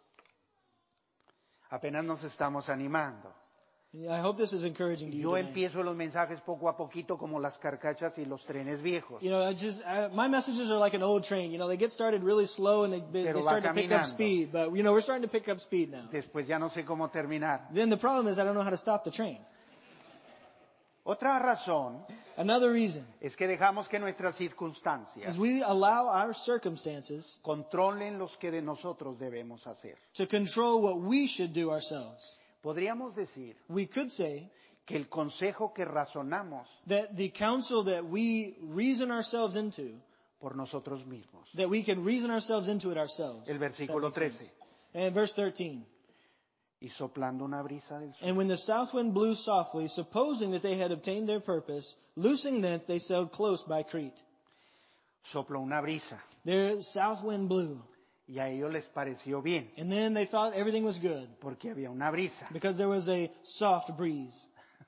Apenas nos estamos animando. I hope this is encouraging to you Yo tonight. empiezo los mensajes poco a poquito como las carcachas y los trenes viejos. You know, my messages are like an old train. You know, they get started really slow and they Pero start va to pick up caminando. speed. But, you know, we're starting to pick up speed now. Después ya no sé cómo terminar. Then the problem is I don't know how to stop the train. Otra razón Another reason es que dejamos que nuestras is circunstancias we allow our circumstances controlen los que de nosotros debemos hacer. to control what we should do ourselves. Podríamos decir We could say que el consejo que razonamos that the counsel that we reason ourselves into, por nosotros mismos. that we can reason ourselves into it ourselves. El versículo That makes 13. sense. And verse 13. Y soplando una brisa del sur. And when the south wind blew softly, supposing that they had obtained their purpose, loosing thence they sailed close by Crete. Sopló una brisa Their south wind blew. y a ellos les pareció bien And then they thought everything was good porque había una brisa. because there was a soft breeze.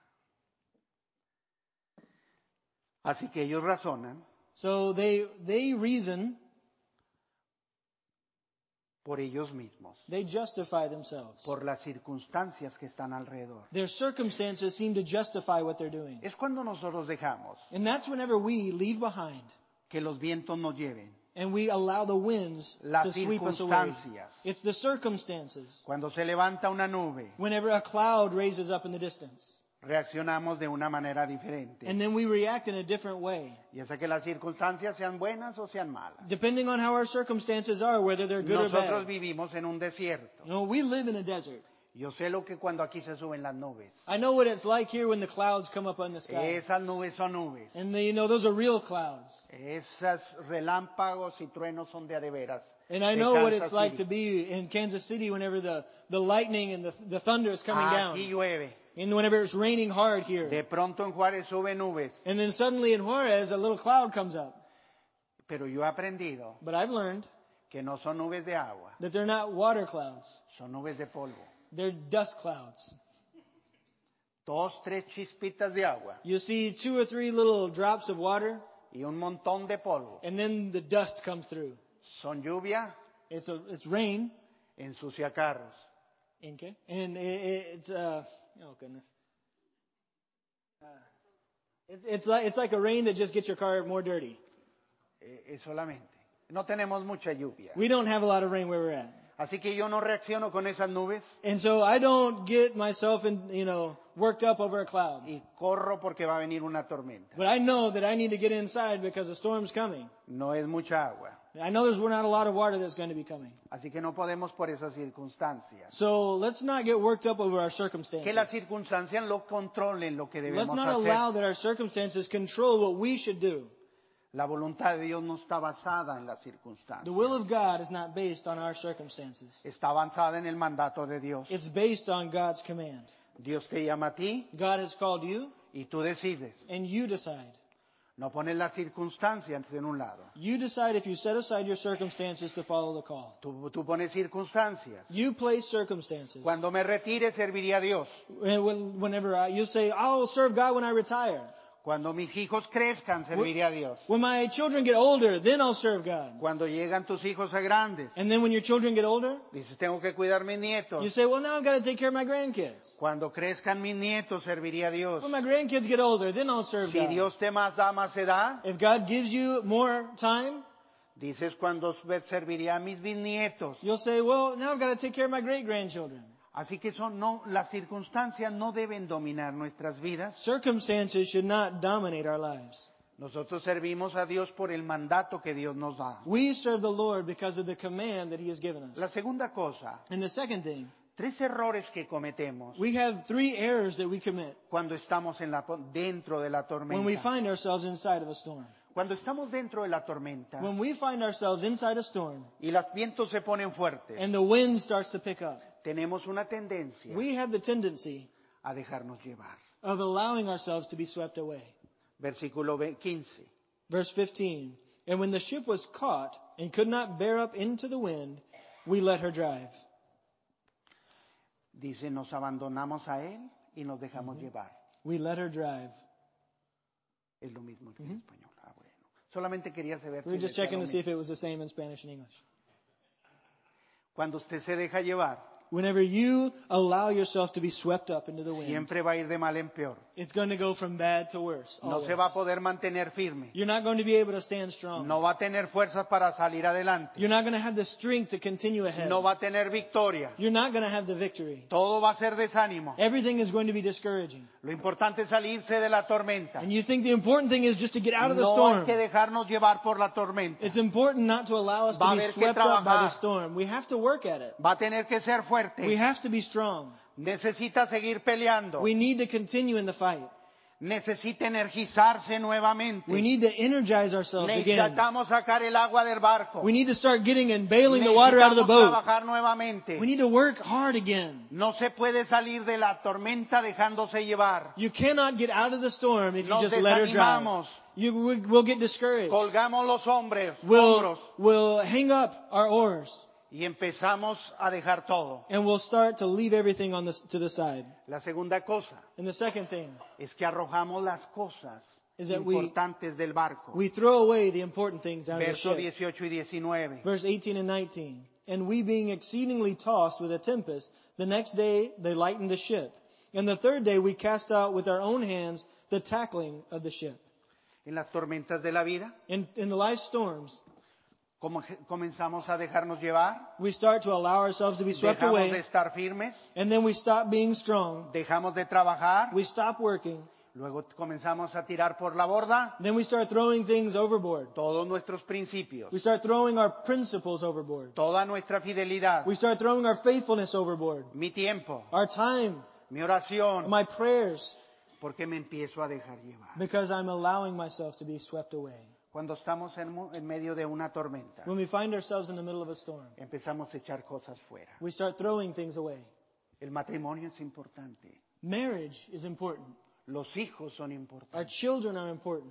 Así que ellos razonan So they reason, por ellos mismos, they justify themselves. por las circunstancias que están alrededor. Their circumstances seem to justify what they're doing. Es cuando nosotros dejamos And that's whenever we leave behind que los vientos nos lleven. and we allow the winds Las to sweep us away. circunstancias. It's the circumstances. Cuando se levanta una nube, Whenever a cloud raises up in the distance. reaccionamos de una manera diferente. And then we react in a different way. Ya sea que las circunstancias sean buenas o sean malas. Depending on how our circumstances are, whether they're good or Nosotros bad. vivimos en un desierto. You know, we live in a desert. Yo sé lo que cuando aquí se suben las nubes. I know what it's like here when the clouds come up on the sky. Esas nubes son nubes. And you know, those are real clouds. Esas relámpagos y truenos son de veras. And I de know what Kansas it's like City. to be in Kansas City whenever the lightning and the thunder is coming Aquí down. llueve. And whenever it's raining hard here. De pronto en Juárez sube nubes. And then suddenly in Juarez, a little cloud comes up. Pero yo he aprendido But I've learned que no son nubes de agua, that they're not water clouds. son nubes de polvo. They're dust clouds. 2, 3 chispitas de agua You see 2 or 3 little drops of water, y un montón de polvo. and then the dust comes through. Son lluvia, It's rain. ensucia carros. Okay. And it's oh goodness. It's like a rain that just gets your car more dirty. Es solamente. No tenemos mucha lluvia. We don't have a lot of rain where we're at. Así que yo no reacciono con esas nubes And so I don't get myself worked up over a cloud. y corro porque va a venir una tormenta. But I know that I need to get inside because a storm's coming. No es mucha agua. I know there's not a lot of water that's going to be coming. Así que no podemos por esas circunstancias. So let's not get worked up over our Que las circumstances. circunstancias lo controlen lo que Let's debemos not hacer. allow that our circumstances control what we should do. La voluntad de Dios no está basada en las The circunstancias. will of God is not based on our circumstances. Está avanzada en el mandato de Dios. It's based on God's command. Dios te llama a ti God has called you, y tú decides. and you decide. No pones las circunstancias en un lado. You decide if you set aside your circumstances to follow the call. Tú pones circunstancias. You place circumstances. Cuando me retire serviría a Dios. Whenever you say, I'll serve God when I retire. Cuando mis hijos crezcan, serviré a Dios. When my children get older, then I'll serve God. Cuando llegan tus hijos a grandes, And then when your children get older, dices, tengo que cuidar mis you nietos. say, well, now I've got to take care of my grandkids. Cuando crezcan mis nietos, serviré a Dios. When my grandkids get older, then I'll serve Si God. Dios te más da, más se da. If God gives you more time, Dices, cuando serviré a mis bisnietos. you'll say, well, now I've got to take care of my great-grandchildren. Así que las circunstancias no deben dominar nuestras vidas. Circumstances should not dominate our lives. Nosotros servimos a Dios por el mandato que Dios nos da. We serve the Lord because of the command that He has given La us. segunda cosa, And the second thing, 3 errores que cometemos we have 3 errors that we commit cuando estamos dentro de la when we tormenta. find ourselves inside of a storm. Cuando estamos dentro de la tormenta When we find ourselves inside a storm y los vientos se ponen fuertes, and the wind starts to pick up, tenemos una tendencia we have the tendency a dejarnos llevar. of allowing ourselves to be swept away. Versículo 15. Verse 15, and when the ship was caught and could not bear up into the wind, we let her drive. Dice, nos abandonamos a Él y nos dejamos llevar. We let her drive. Es lo mismo que en español. Ah, bueno. Solamente quería saber We were si just decía checking lo to see if mismo. it was the same in Spanish and English. Cuando usted se deja llevar, Whenever you allow yourself to be swept up into the wind, siempre va a ir de mal en peor. it's going to go from bad to worse. No always. se va a poder mantener firme. You're not going to be able to stand strong. No va a tener fuerzas para salir adelante. You're not going to have the strength to continue ahead. No va a tener victoria. You're not going to have the victory. Todo va a ser desánimo. Everything is going to be discouraging. Lo importante es salirse de la tormenta. And you think the important thing is just to get out of the No storm. hay que dejarnos llevar por la tormenta. It's important not to allow us to Va a be haber que swept up by trabajar. the storm. We have to work at it. Va a tener que ser We fuerte. have to be strong. Necesita seguir peleando. We need to continue in the fight. Necesita energizarse nuevamente. We need to energize ourselves again. Necesitamos sacar el agua del barco. We need to start getting and bailing the water out of the Necesitamos boat. trabajar nuevamente. We need to work hard again. No se puede salir de la tormenta dejándose llevar. You cannot get out of the storm if you Nos just let her drive. desanimamos. We'll get discouraged. Colgamos los hombros We'll hang up our oars y empezamos a dejar todo. and we'll start to leave everything to the side. La segunda cosa And the second thing, es que arrojamos las cosas Is that importantes del barco. we throw away the important things out of the Verso ship. 18 y 19. Verse 18 and 19. And we being exceedingly tossed with a tempest, the next day they lightened the ship. And the third day we cast out with our own hands the tackling of the ship. En las tormentas de la vida, In the life storms, como comenzamos a dejarnos llevar, we start to allow ourselves to be swept dejamos de away, estar firmes, and then we stop being strong. dejamos de trabajar, We stop working. luego comenzamos a tirar por la borda Then we start throwing things overboard. todos nuestros principios, We start throwing our principles overboard. toda nuestra fidelidad, We start throwing our faithfulness overboard. mi tiempo, Our time, mi oración, my prayers, porque me empiezo a dejar llevar. because I'm allowing myself to be swept away. Cuando estamos en medio de una tormenta, When we find ourselves in the middle of a storm, empezamos a echar cosas fuera. we start throwing things away. El matrimonio es importante. Marriage is important. Los hijos son Our importantes. children are important.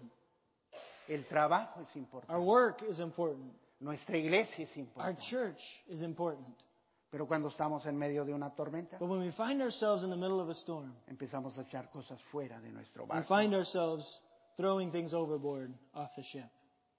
El trabajo es Our importante. work is important. Nuestra iglesia es Our importante. church is important. Pero cuando estamos en medio de una tormenta, But when we find ourselves in the middle of a storm, empezamos a echar cosas fuera de nuestro we barco. find ourselves throwing things overboard off the ship.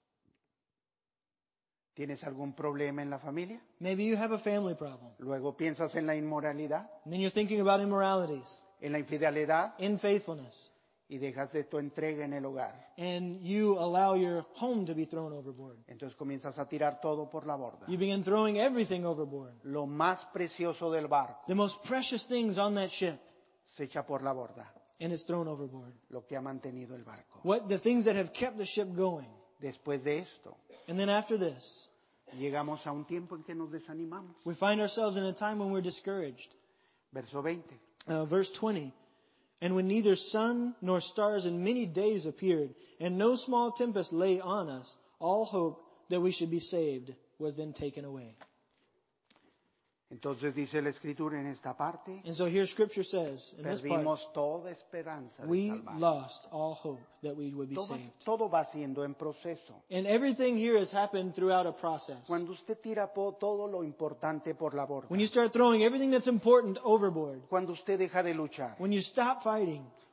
¿Tienes algún problema en la familia? Maybe you have a family problem. Luego piensas en la inmoralidad, And then you're thinking about immoralities, en la infidelidad unfaithfulness, y dejas de tu entrega en el hogar. and you allow your home to be thrown overboard. Entonces comienzas a tirar todo por la borda. You begin throwing everything overboard. Lo más precioso del barco The most precious things on that ship, se echa por la borda, and it's thrown overboard. lo que ha mantenido el barco. The things that have kept the ship going. Después de esto, And then after this, llegamos a un tiempo en que nos desanimamos. we find ourselves in a time when we're discouraged. Verso 20. Verse 20. And when neither sun nor stars in many days appeared, and no small tempest lay on us, all hope that we should be saved was then taken away. Entonces dice la Escritura en esta parte, And so here Scripture says, in this part, perdimos toda esperanza de we salvar. lost all hope that we would be saved. Todo va siendo en proceso. And everything here has happened throughout a process. Cuando usted tira todo lo importante por la borda, When you start throwing everything that's important overboard, cuando usted deja de luchar, when you stop fighting,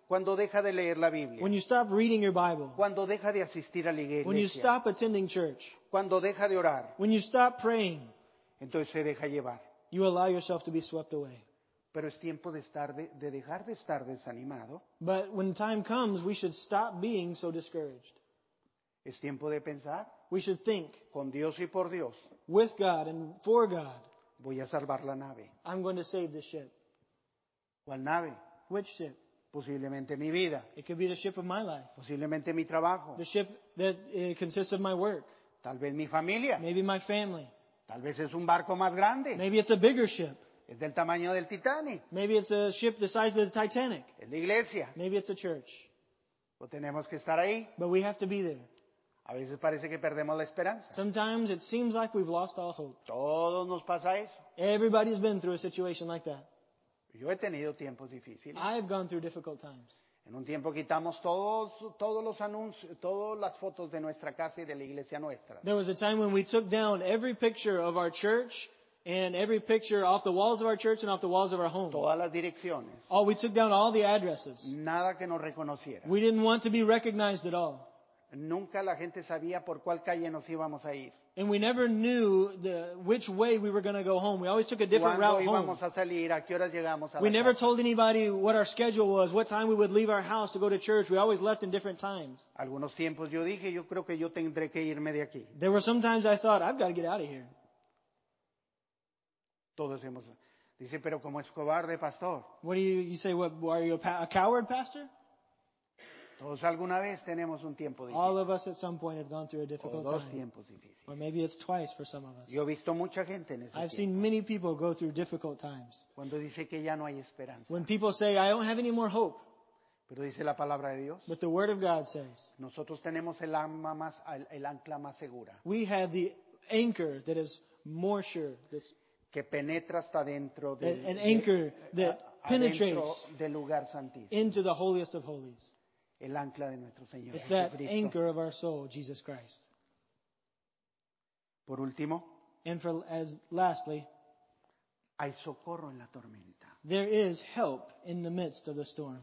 Cuando deja de leer la Biblia. when you stop reading your Bible, Cuando deja de asistir a la when you iglesia. stop attending church, Cuando deja de orar. when you stop praying, Entonces se deja llevar. you allow yourself to be swept away. Pero es tiempo de dejar de estar desanimado. But when time comes, we should stop being so discouraged. Es tiempo de pensar. We should think, Con Dios y por Dios with God and for God, voy a salvar la nave. I'm going to save this ship. ¿Cuál nave? Which ship? Posiblemente mi vida. It could be the ship of my life. Posiblemente mi trabajo. The ship that consists of my work. Tal vez mi familia. Maybe my family. Tal vez es un barco más grande. Maybe it's a bigger ship. Es del tamaño del Titanic. Maybe it's a ship the size of the Titanic. Es la iglesia. Maybe it's a church. O tenemos que estar ahí. But we have to be there. A veces parece que perdemos la esperanza. Sometimes it seems like we've lost all hope. Todos nos pasa eso. Everybody's been through a situation like that. Yo he tenido tiempos difíciles. I've gone through difficult times. En un tiempo quitamos todos los anuncios, todas las fotos de nuestra casa y de la iglesia nuestra. There was a time when we took down every picture of our church and every picture off the walls of our church and off the walls of our home. Todas las direcciones. We took down all the addresses. Nada que nos reconociera. We didn't want to be recognized at all. Nunca la gente sabía por cuál calle nos íbamos a ir. And we never knew which way we were going to go home. We always took a different ¿Cuándo route home. íbamos a salir? ¿A qué horas llegamos a We la never casa? told anybody what our schedule was, what time we would leave our house to go to church. We always left in different times. Algunos tiempos yo dije, yo creo que yo tendré que irme de aquí. There were some times I thought, I've got to get out of here. Todos hemos... Dice, pero como es cobarde, pastor. What do you say? What, are you a coward, pastor? Todos alguna vez tenemos un tiempo All difícil. of us at some point have gone through a O difficult dos time. tiempos difíciles. Or maybe it's twice for some of us. Yo he visto mucha gente en ese I've tiempo. seen many people go through difficult times. Cuando dice que ya no hay esperanza. When people say, I don't have any more hope. Pero dice la palabra de Dios. But the Word of God says, Nosotros tenemos el ancla más segura. we have the anchor that is more sure. That's Que penetra hasta dentro del, an anchor that adentro penetrates del lugar santísimo. into the holiest of holies. El ancla de nuestro Señor It's that Jesucristo. anchor of our soul, Jesus Christ. Por último, And lastly, hay socorro en la tormenta. there is help in the midst of the storm.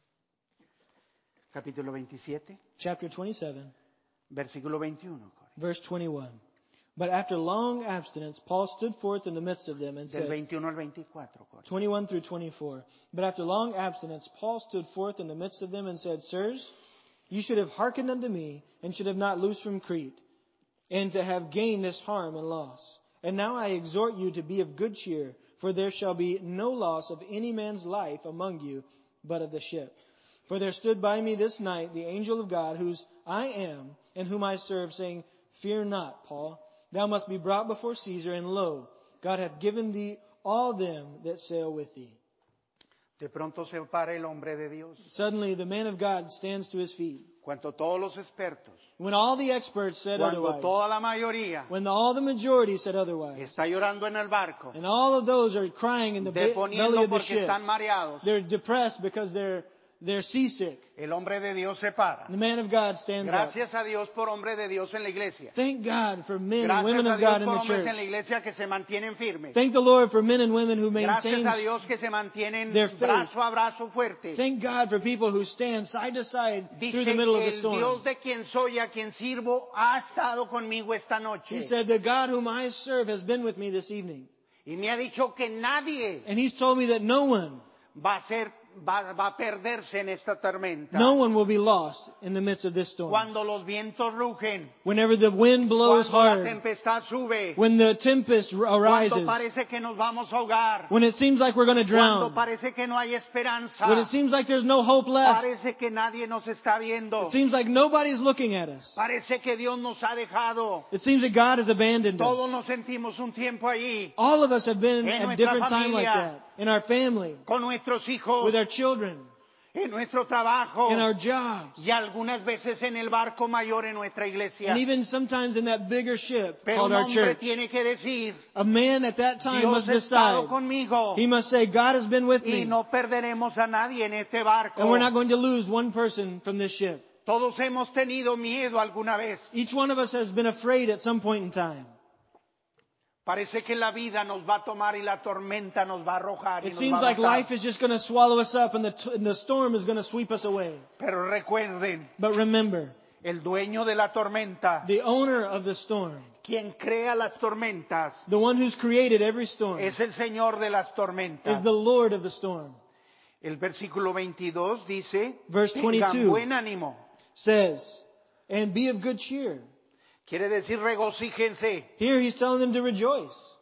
Capítulo 27, Chapter 27, versículo 21. verse 21. But after long abstinence, Paul stood forth in the midst of them and Del said, 21 al 24. 21 through 24. But after long abstinence, Paul stood forth in the midst of them and said, Sirs, you should have hearkened unto me, and should have not loosed from Crete, and to have gained this harm and loss. And now I exhort you to be of good cheer, for there shall be no loss of any man's life among you, but of the ship. For there stood by me this night the angel of God, whose I am, and whom I serve, saying, Fear not, Paul. Thou must be brought before Caesar, and lo, God hath given thee all them that sail with thee. De pronto se para el hombre de Dios. Suddenly the man of God stands to his feet. Cuando todos los expertos, When all the experts said cuando otherwise, toda la mayoría when all the majority said otherwise, está llorando en el barco, and all of those are crying in the belly deponiendo of the porque ship, están mareados, they're depressed because they're seasick. el hombre de Dios se para. The man of God stands up. Gracias a Dios por hombre de Dios en la iglesia. Thank God for men and Gracias women a of Dios God in por the hombres church. en la iglesia que se mantienen firmes. Thank the Lord for men and women who maintain. Gracias a Dios que se mantienen their faith. brazo a brazo fuerte. Thank God for people who stand side to side Dice through the middle of que the el storm. Dios de quien soy, a quien sirvo, ha estado conmigo esta noche. He said, the God whom I serve has been with me this evening. Y me ha dicho que nadie And He's told me that no one va a perderse en esta tormenta. No one will be lost in the midst of this storm. Cuando los vientos rugen, Whenever the wind blows cuando la hard, tempestad sube, when the tempest cuando arises, parece que nos vamos a ahogar, when it seems like we're going to cuando drown, parece que no hay esperanza, when it seems like there's no hope left, parece que nadie nos está viendo, it seems like nobody's looking at us. parece que Dios nos ha dejado. It seems that God has abandoned Todos us. nos sentimos un tiempo allí, All of us have been En at a nuestra different time like familia. that. In our family, con nuestros hijos, with our children, en nuestro trabajo, in our jobs, y algunas veces en el barco mayor en nuestra iglesia. and even sometimes in that bigger ship Pero called un our hombre church. tiene que decir, A man at that time Dios must ha estado decide. conmigo He must say, God has been with y me. no perderemos a nadie en este barco. And we're not going to lose one person from this ship. Todos hemos tenido miedo alguna vez, Each one of us has been afraid at some point in time. Parece que la vida nos va a tomar y la tormenta nos va a arrojar y It nos seems va a like matar. life is just going to swallow us up and the storm is going to sweep us away. Pero recuerden, But remember, el dueño de la tormenta, the owner of the storm, quien crea las tormentas, the one who's created every storm, es el Señor de las tormentas. is the Lord of the storm. El versículo 22 dice, Verse tengan 22. buen ánimo. Says, and be of good cheer. Quiere decir regocíjense. Here he's telling them to rejoice.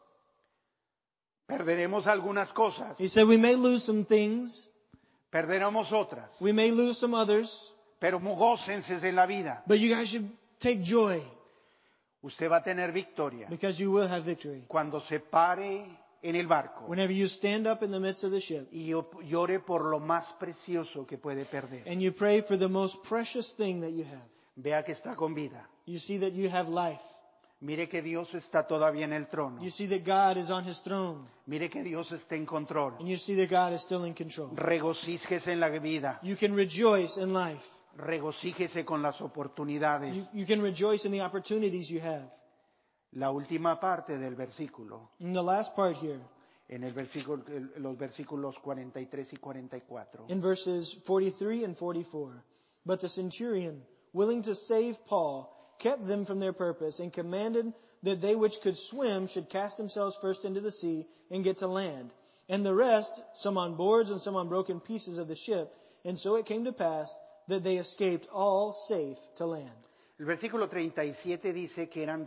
Perderemos algunas cosas, He said we may lose some things, perderemos otras, we may lose some others, pero gócense en la vida. but you guys should take joy Usted va a tener victoria because you will have victory. cuando se pare en el barco Whenever you stand up in the midst of the ship y llore por lo más precioso que puede perder. and you pray for the most precious thing that you have. Vea que está con vida. You see that you have life. Mire que Dios está todavía en el trono. You see that God is on his throne. Mire que Dios está en control. And you see that God is still in control. Regocíjese en la vida. You can rejoice in life. Regocíjese con las oportunidades. You can rejoice in the opportunities you have. La última parte del versículo, In the last part here, en los versículos 43 y 44. in verses 43 and 44. But the centurion, willing to save Paul, kept them from their purpose and commanded that they which could swim should cast themselves first into the sea and get to land. And the rest, some on boards and some on broken pieces of the ship. And so it came to pass that they escaped all safe to land. El versículo 37 dice que eran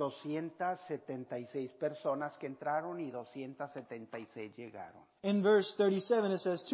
276 personas que entraron y 276 llegaron. In verse 37 it says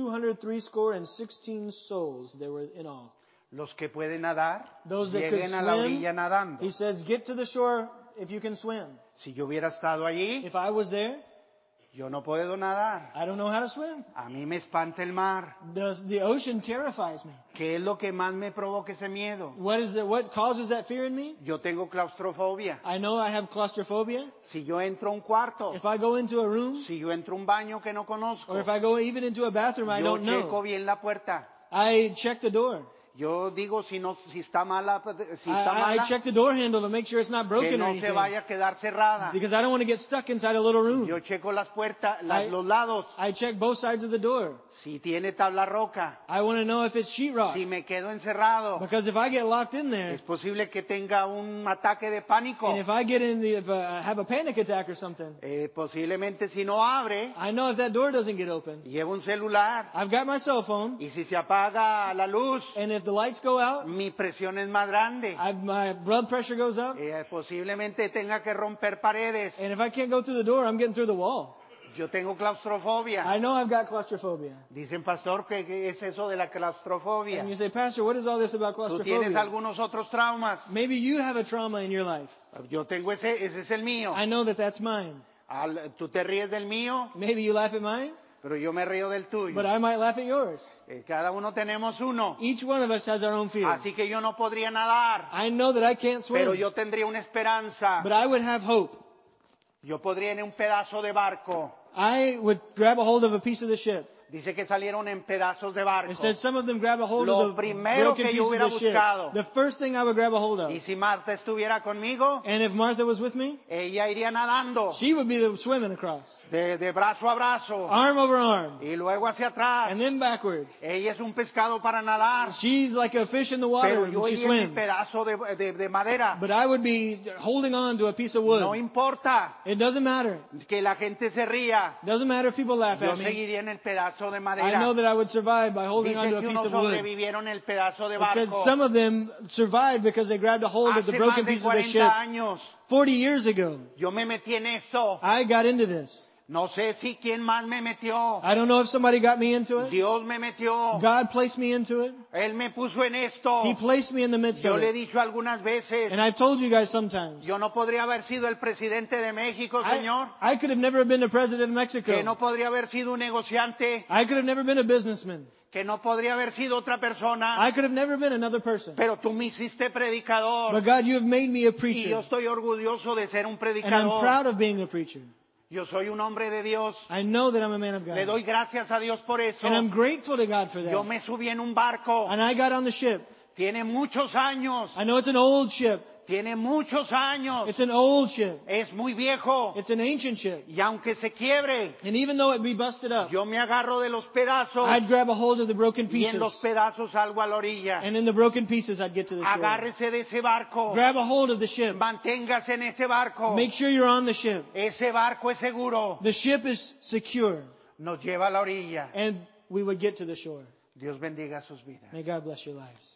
216 souls there were in all. Los que pueden nadar, Those that could lleguen a la swim, orilla nadando. he says, get to the shore if you can swim. Si yo hubiera estado allí, If I was there, yo no puedo nadar. I don't know how to swim. A mí me espanta el mar. The ocean terrifies me. ¿Qué es lo que más me provoca ese miedo? What causes that fear in me? Yo tengo claustrofobia. I know I have claustrophobia. Si yo entro a un cuarto, If I go into a room, si yo entro a un baño que no conozco, or if I go even into a bathroom I yo don't checo know, bien la puerta. I check the door. Yo digo si está mala, I check the door handle to make sure it's not que broken or no se anything. vaya a quedar cerrada. Because I don't want to get stuck inside a little room. Yo checo las puertas, I- los lados, I check both sides of the door. si tiene tabla roca, I want to know if it's sheetrock. si me quedo encerrado, Because if I get locked in there, es posible que tenga un ataque de pánico. and if I get if I have a panic attack or something, Posiblemente si no abre, I know if that door doesn't get open. llevo un celular I've got my cell phone, y si se apaga la luz, and if the lights go out, mi presión es más grande. my blood pressure goes up, Posiblemente tenga que romper paredes. and if I can't go through the door, I'm getting through the wall. Yo tengo claustrofobia. I know I've got claustrophobia. Dicen, pastor, ¿qué es eso de la claustrofobia? And you say, Pastor, what is all this about ¿Tú tienes claustrophobia? algunos otros traumas? Maybe you have a trauma in your life. Yo tengo ese es el mío. I know that that's mine. Tú te ríes del mío, Maybe you laugh at mine, pero yo me río del tuyo. but I might laugh at yours. Cada uno tenemos uno. Each one of us has our own fear. Así que yo no podría nadar, I know that I can't pero swim, yo tendría una esperanza. but I would have hope. Yo podría en un pedazo de barco. I would grab a hold of a piece of the ship. Dice que salieron en pedazos de barco. It said some of them grabbed a hold Lo of the primero broken que piece yo of hubiera the ship. buscado. The first thing I would grab a hold of. Y si Marta estuviera conmigo, And if Martha was with me, ella iría nadando she would be the swimming across. de brazo a brazo Arm over arm. y luego hacia atrás. And then backwards. Ella es un pescado para nadar, She's like a fish in the water pero when yo she iría en mi swims. pedazo de madera. But I would be holding on to a piece of No wood. importa It doesn't matter. que la gente se ría, Doesn't matter if people laugh yo at me. seguiría en el pedazo de I madera. know that I would survive by holding on Dice to a que piece unos of wood. sobrevivieron el pedazo de It said barco some of them survived because they grabbed a hold of the hace broken más de piece of the 40 ship. años. 40 years ago, Yo me metí en esto. I got into this. No sé si quién más me metió. I don't know if somebody got me into it. Dios me metió. God placed me into it. Él me puso en esto. He placed me in the midst Yo of le he it. dicho algunas veces, And I've told you guys sometimes, yo no podría haber sido el presidente de México, Señor. I could have never been the president of Mexico. Que no podría haber sido un negociante. I could have never been a businessman. Que no podría haber sido otra persona. I could have never been another person. Pero tú me hiciste predicador. But God, you have made me a Y yo preacher. estoy orgulloso de ser un And I'm predicador. proud of being a preacher. Yo soy un hombre de Dios. I know that I'm a man of Le God. doy gracias a Dios por eso. And I'm grateful to God for Yo that. me subí en un barco. And I got on the ship. Tiene muchos años. I know it's an old ship. Tiene muchos años. It's an old ship. Es muy viejo. It's an ancient ship. Y aunque se quiebre, And even though it be busted up, yo me agarro de los pedazos. I'd grab a hold of the broken Y en los pieces. pedazos salgo a la orilla. And in the broken pieces, I'd get to the shore. Agárrese de ese barco. Grab a hold of the ship. Manténgase en ese barco. Make sure you're on the ship. Ese barco es seguro. The ship is secure. Nos lleva a la orilla. And we would get to the shore. Dios bendiga sus vidas. May God bless your lives.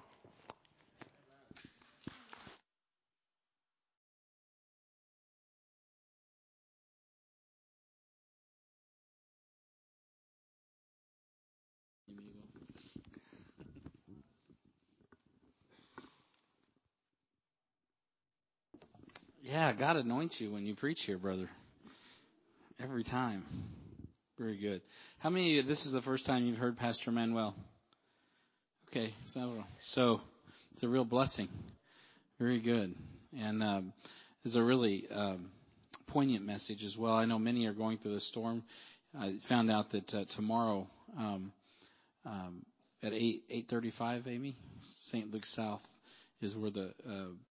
Yeah, God anoints you when you preach here, brother. Every time. Very good. How many of you, this is the first time you've heard Pastor Manuel? Okay, so it's a real blessing. Very good. And it's a really poignant message as well. I know many are going through the storm. I found out that tomorrow at 8:35, Amy, St. Luke South is where the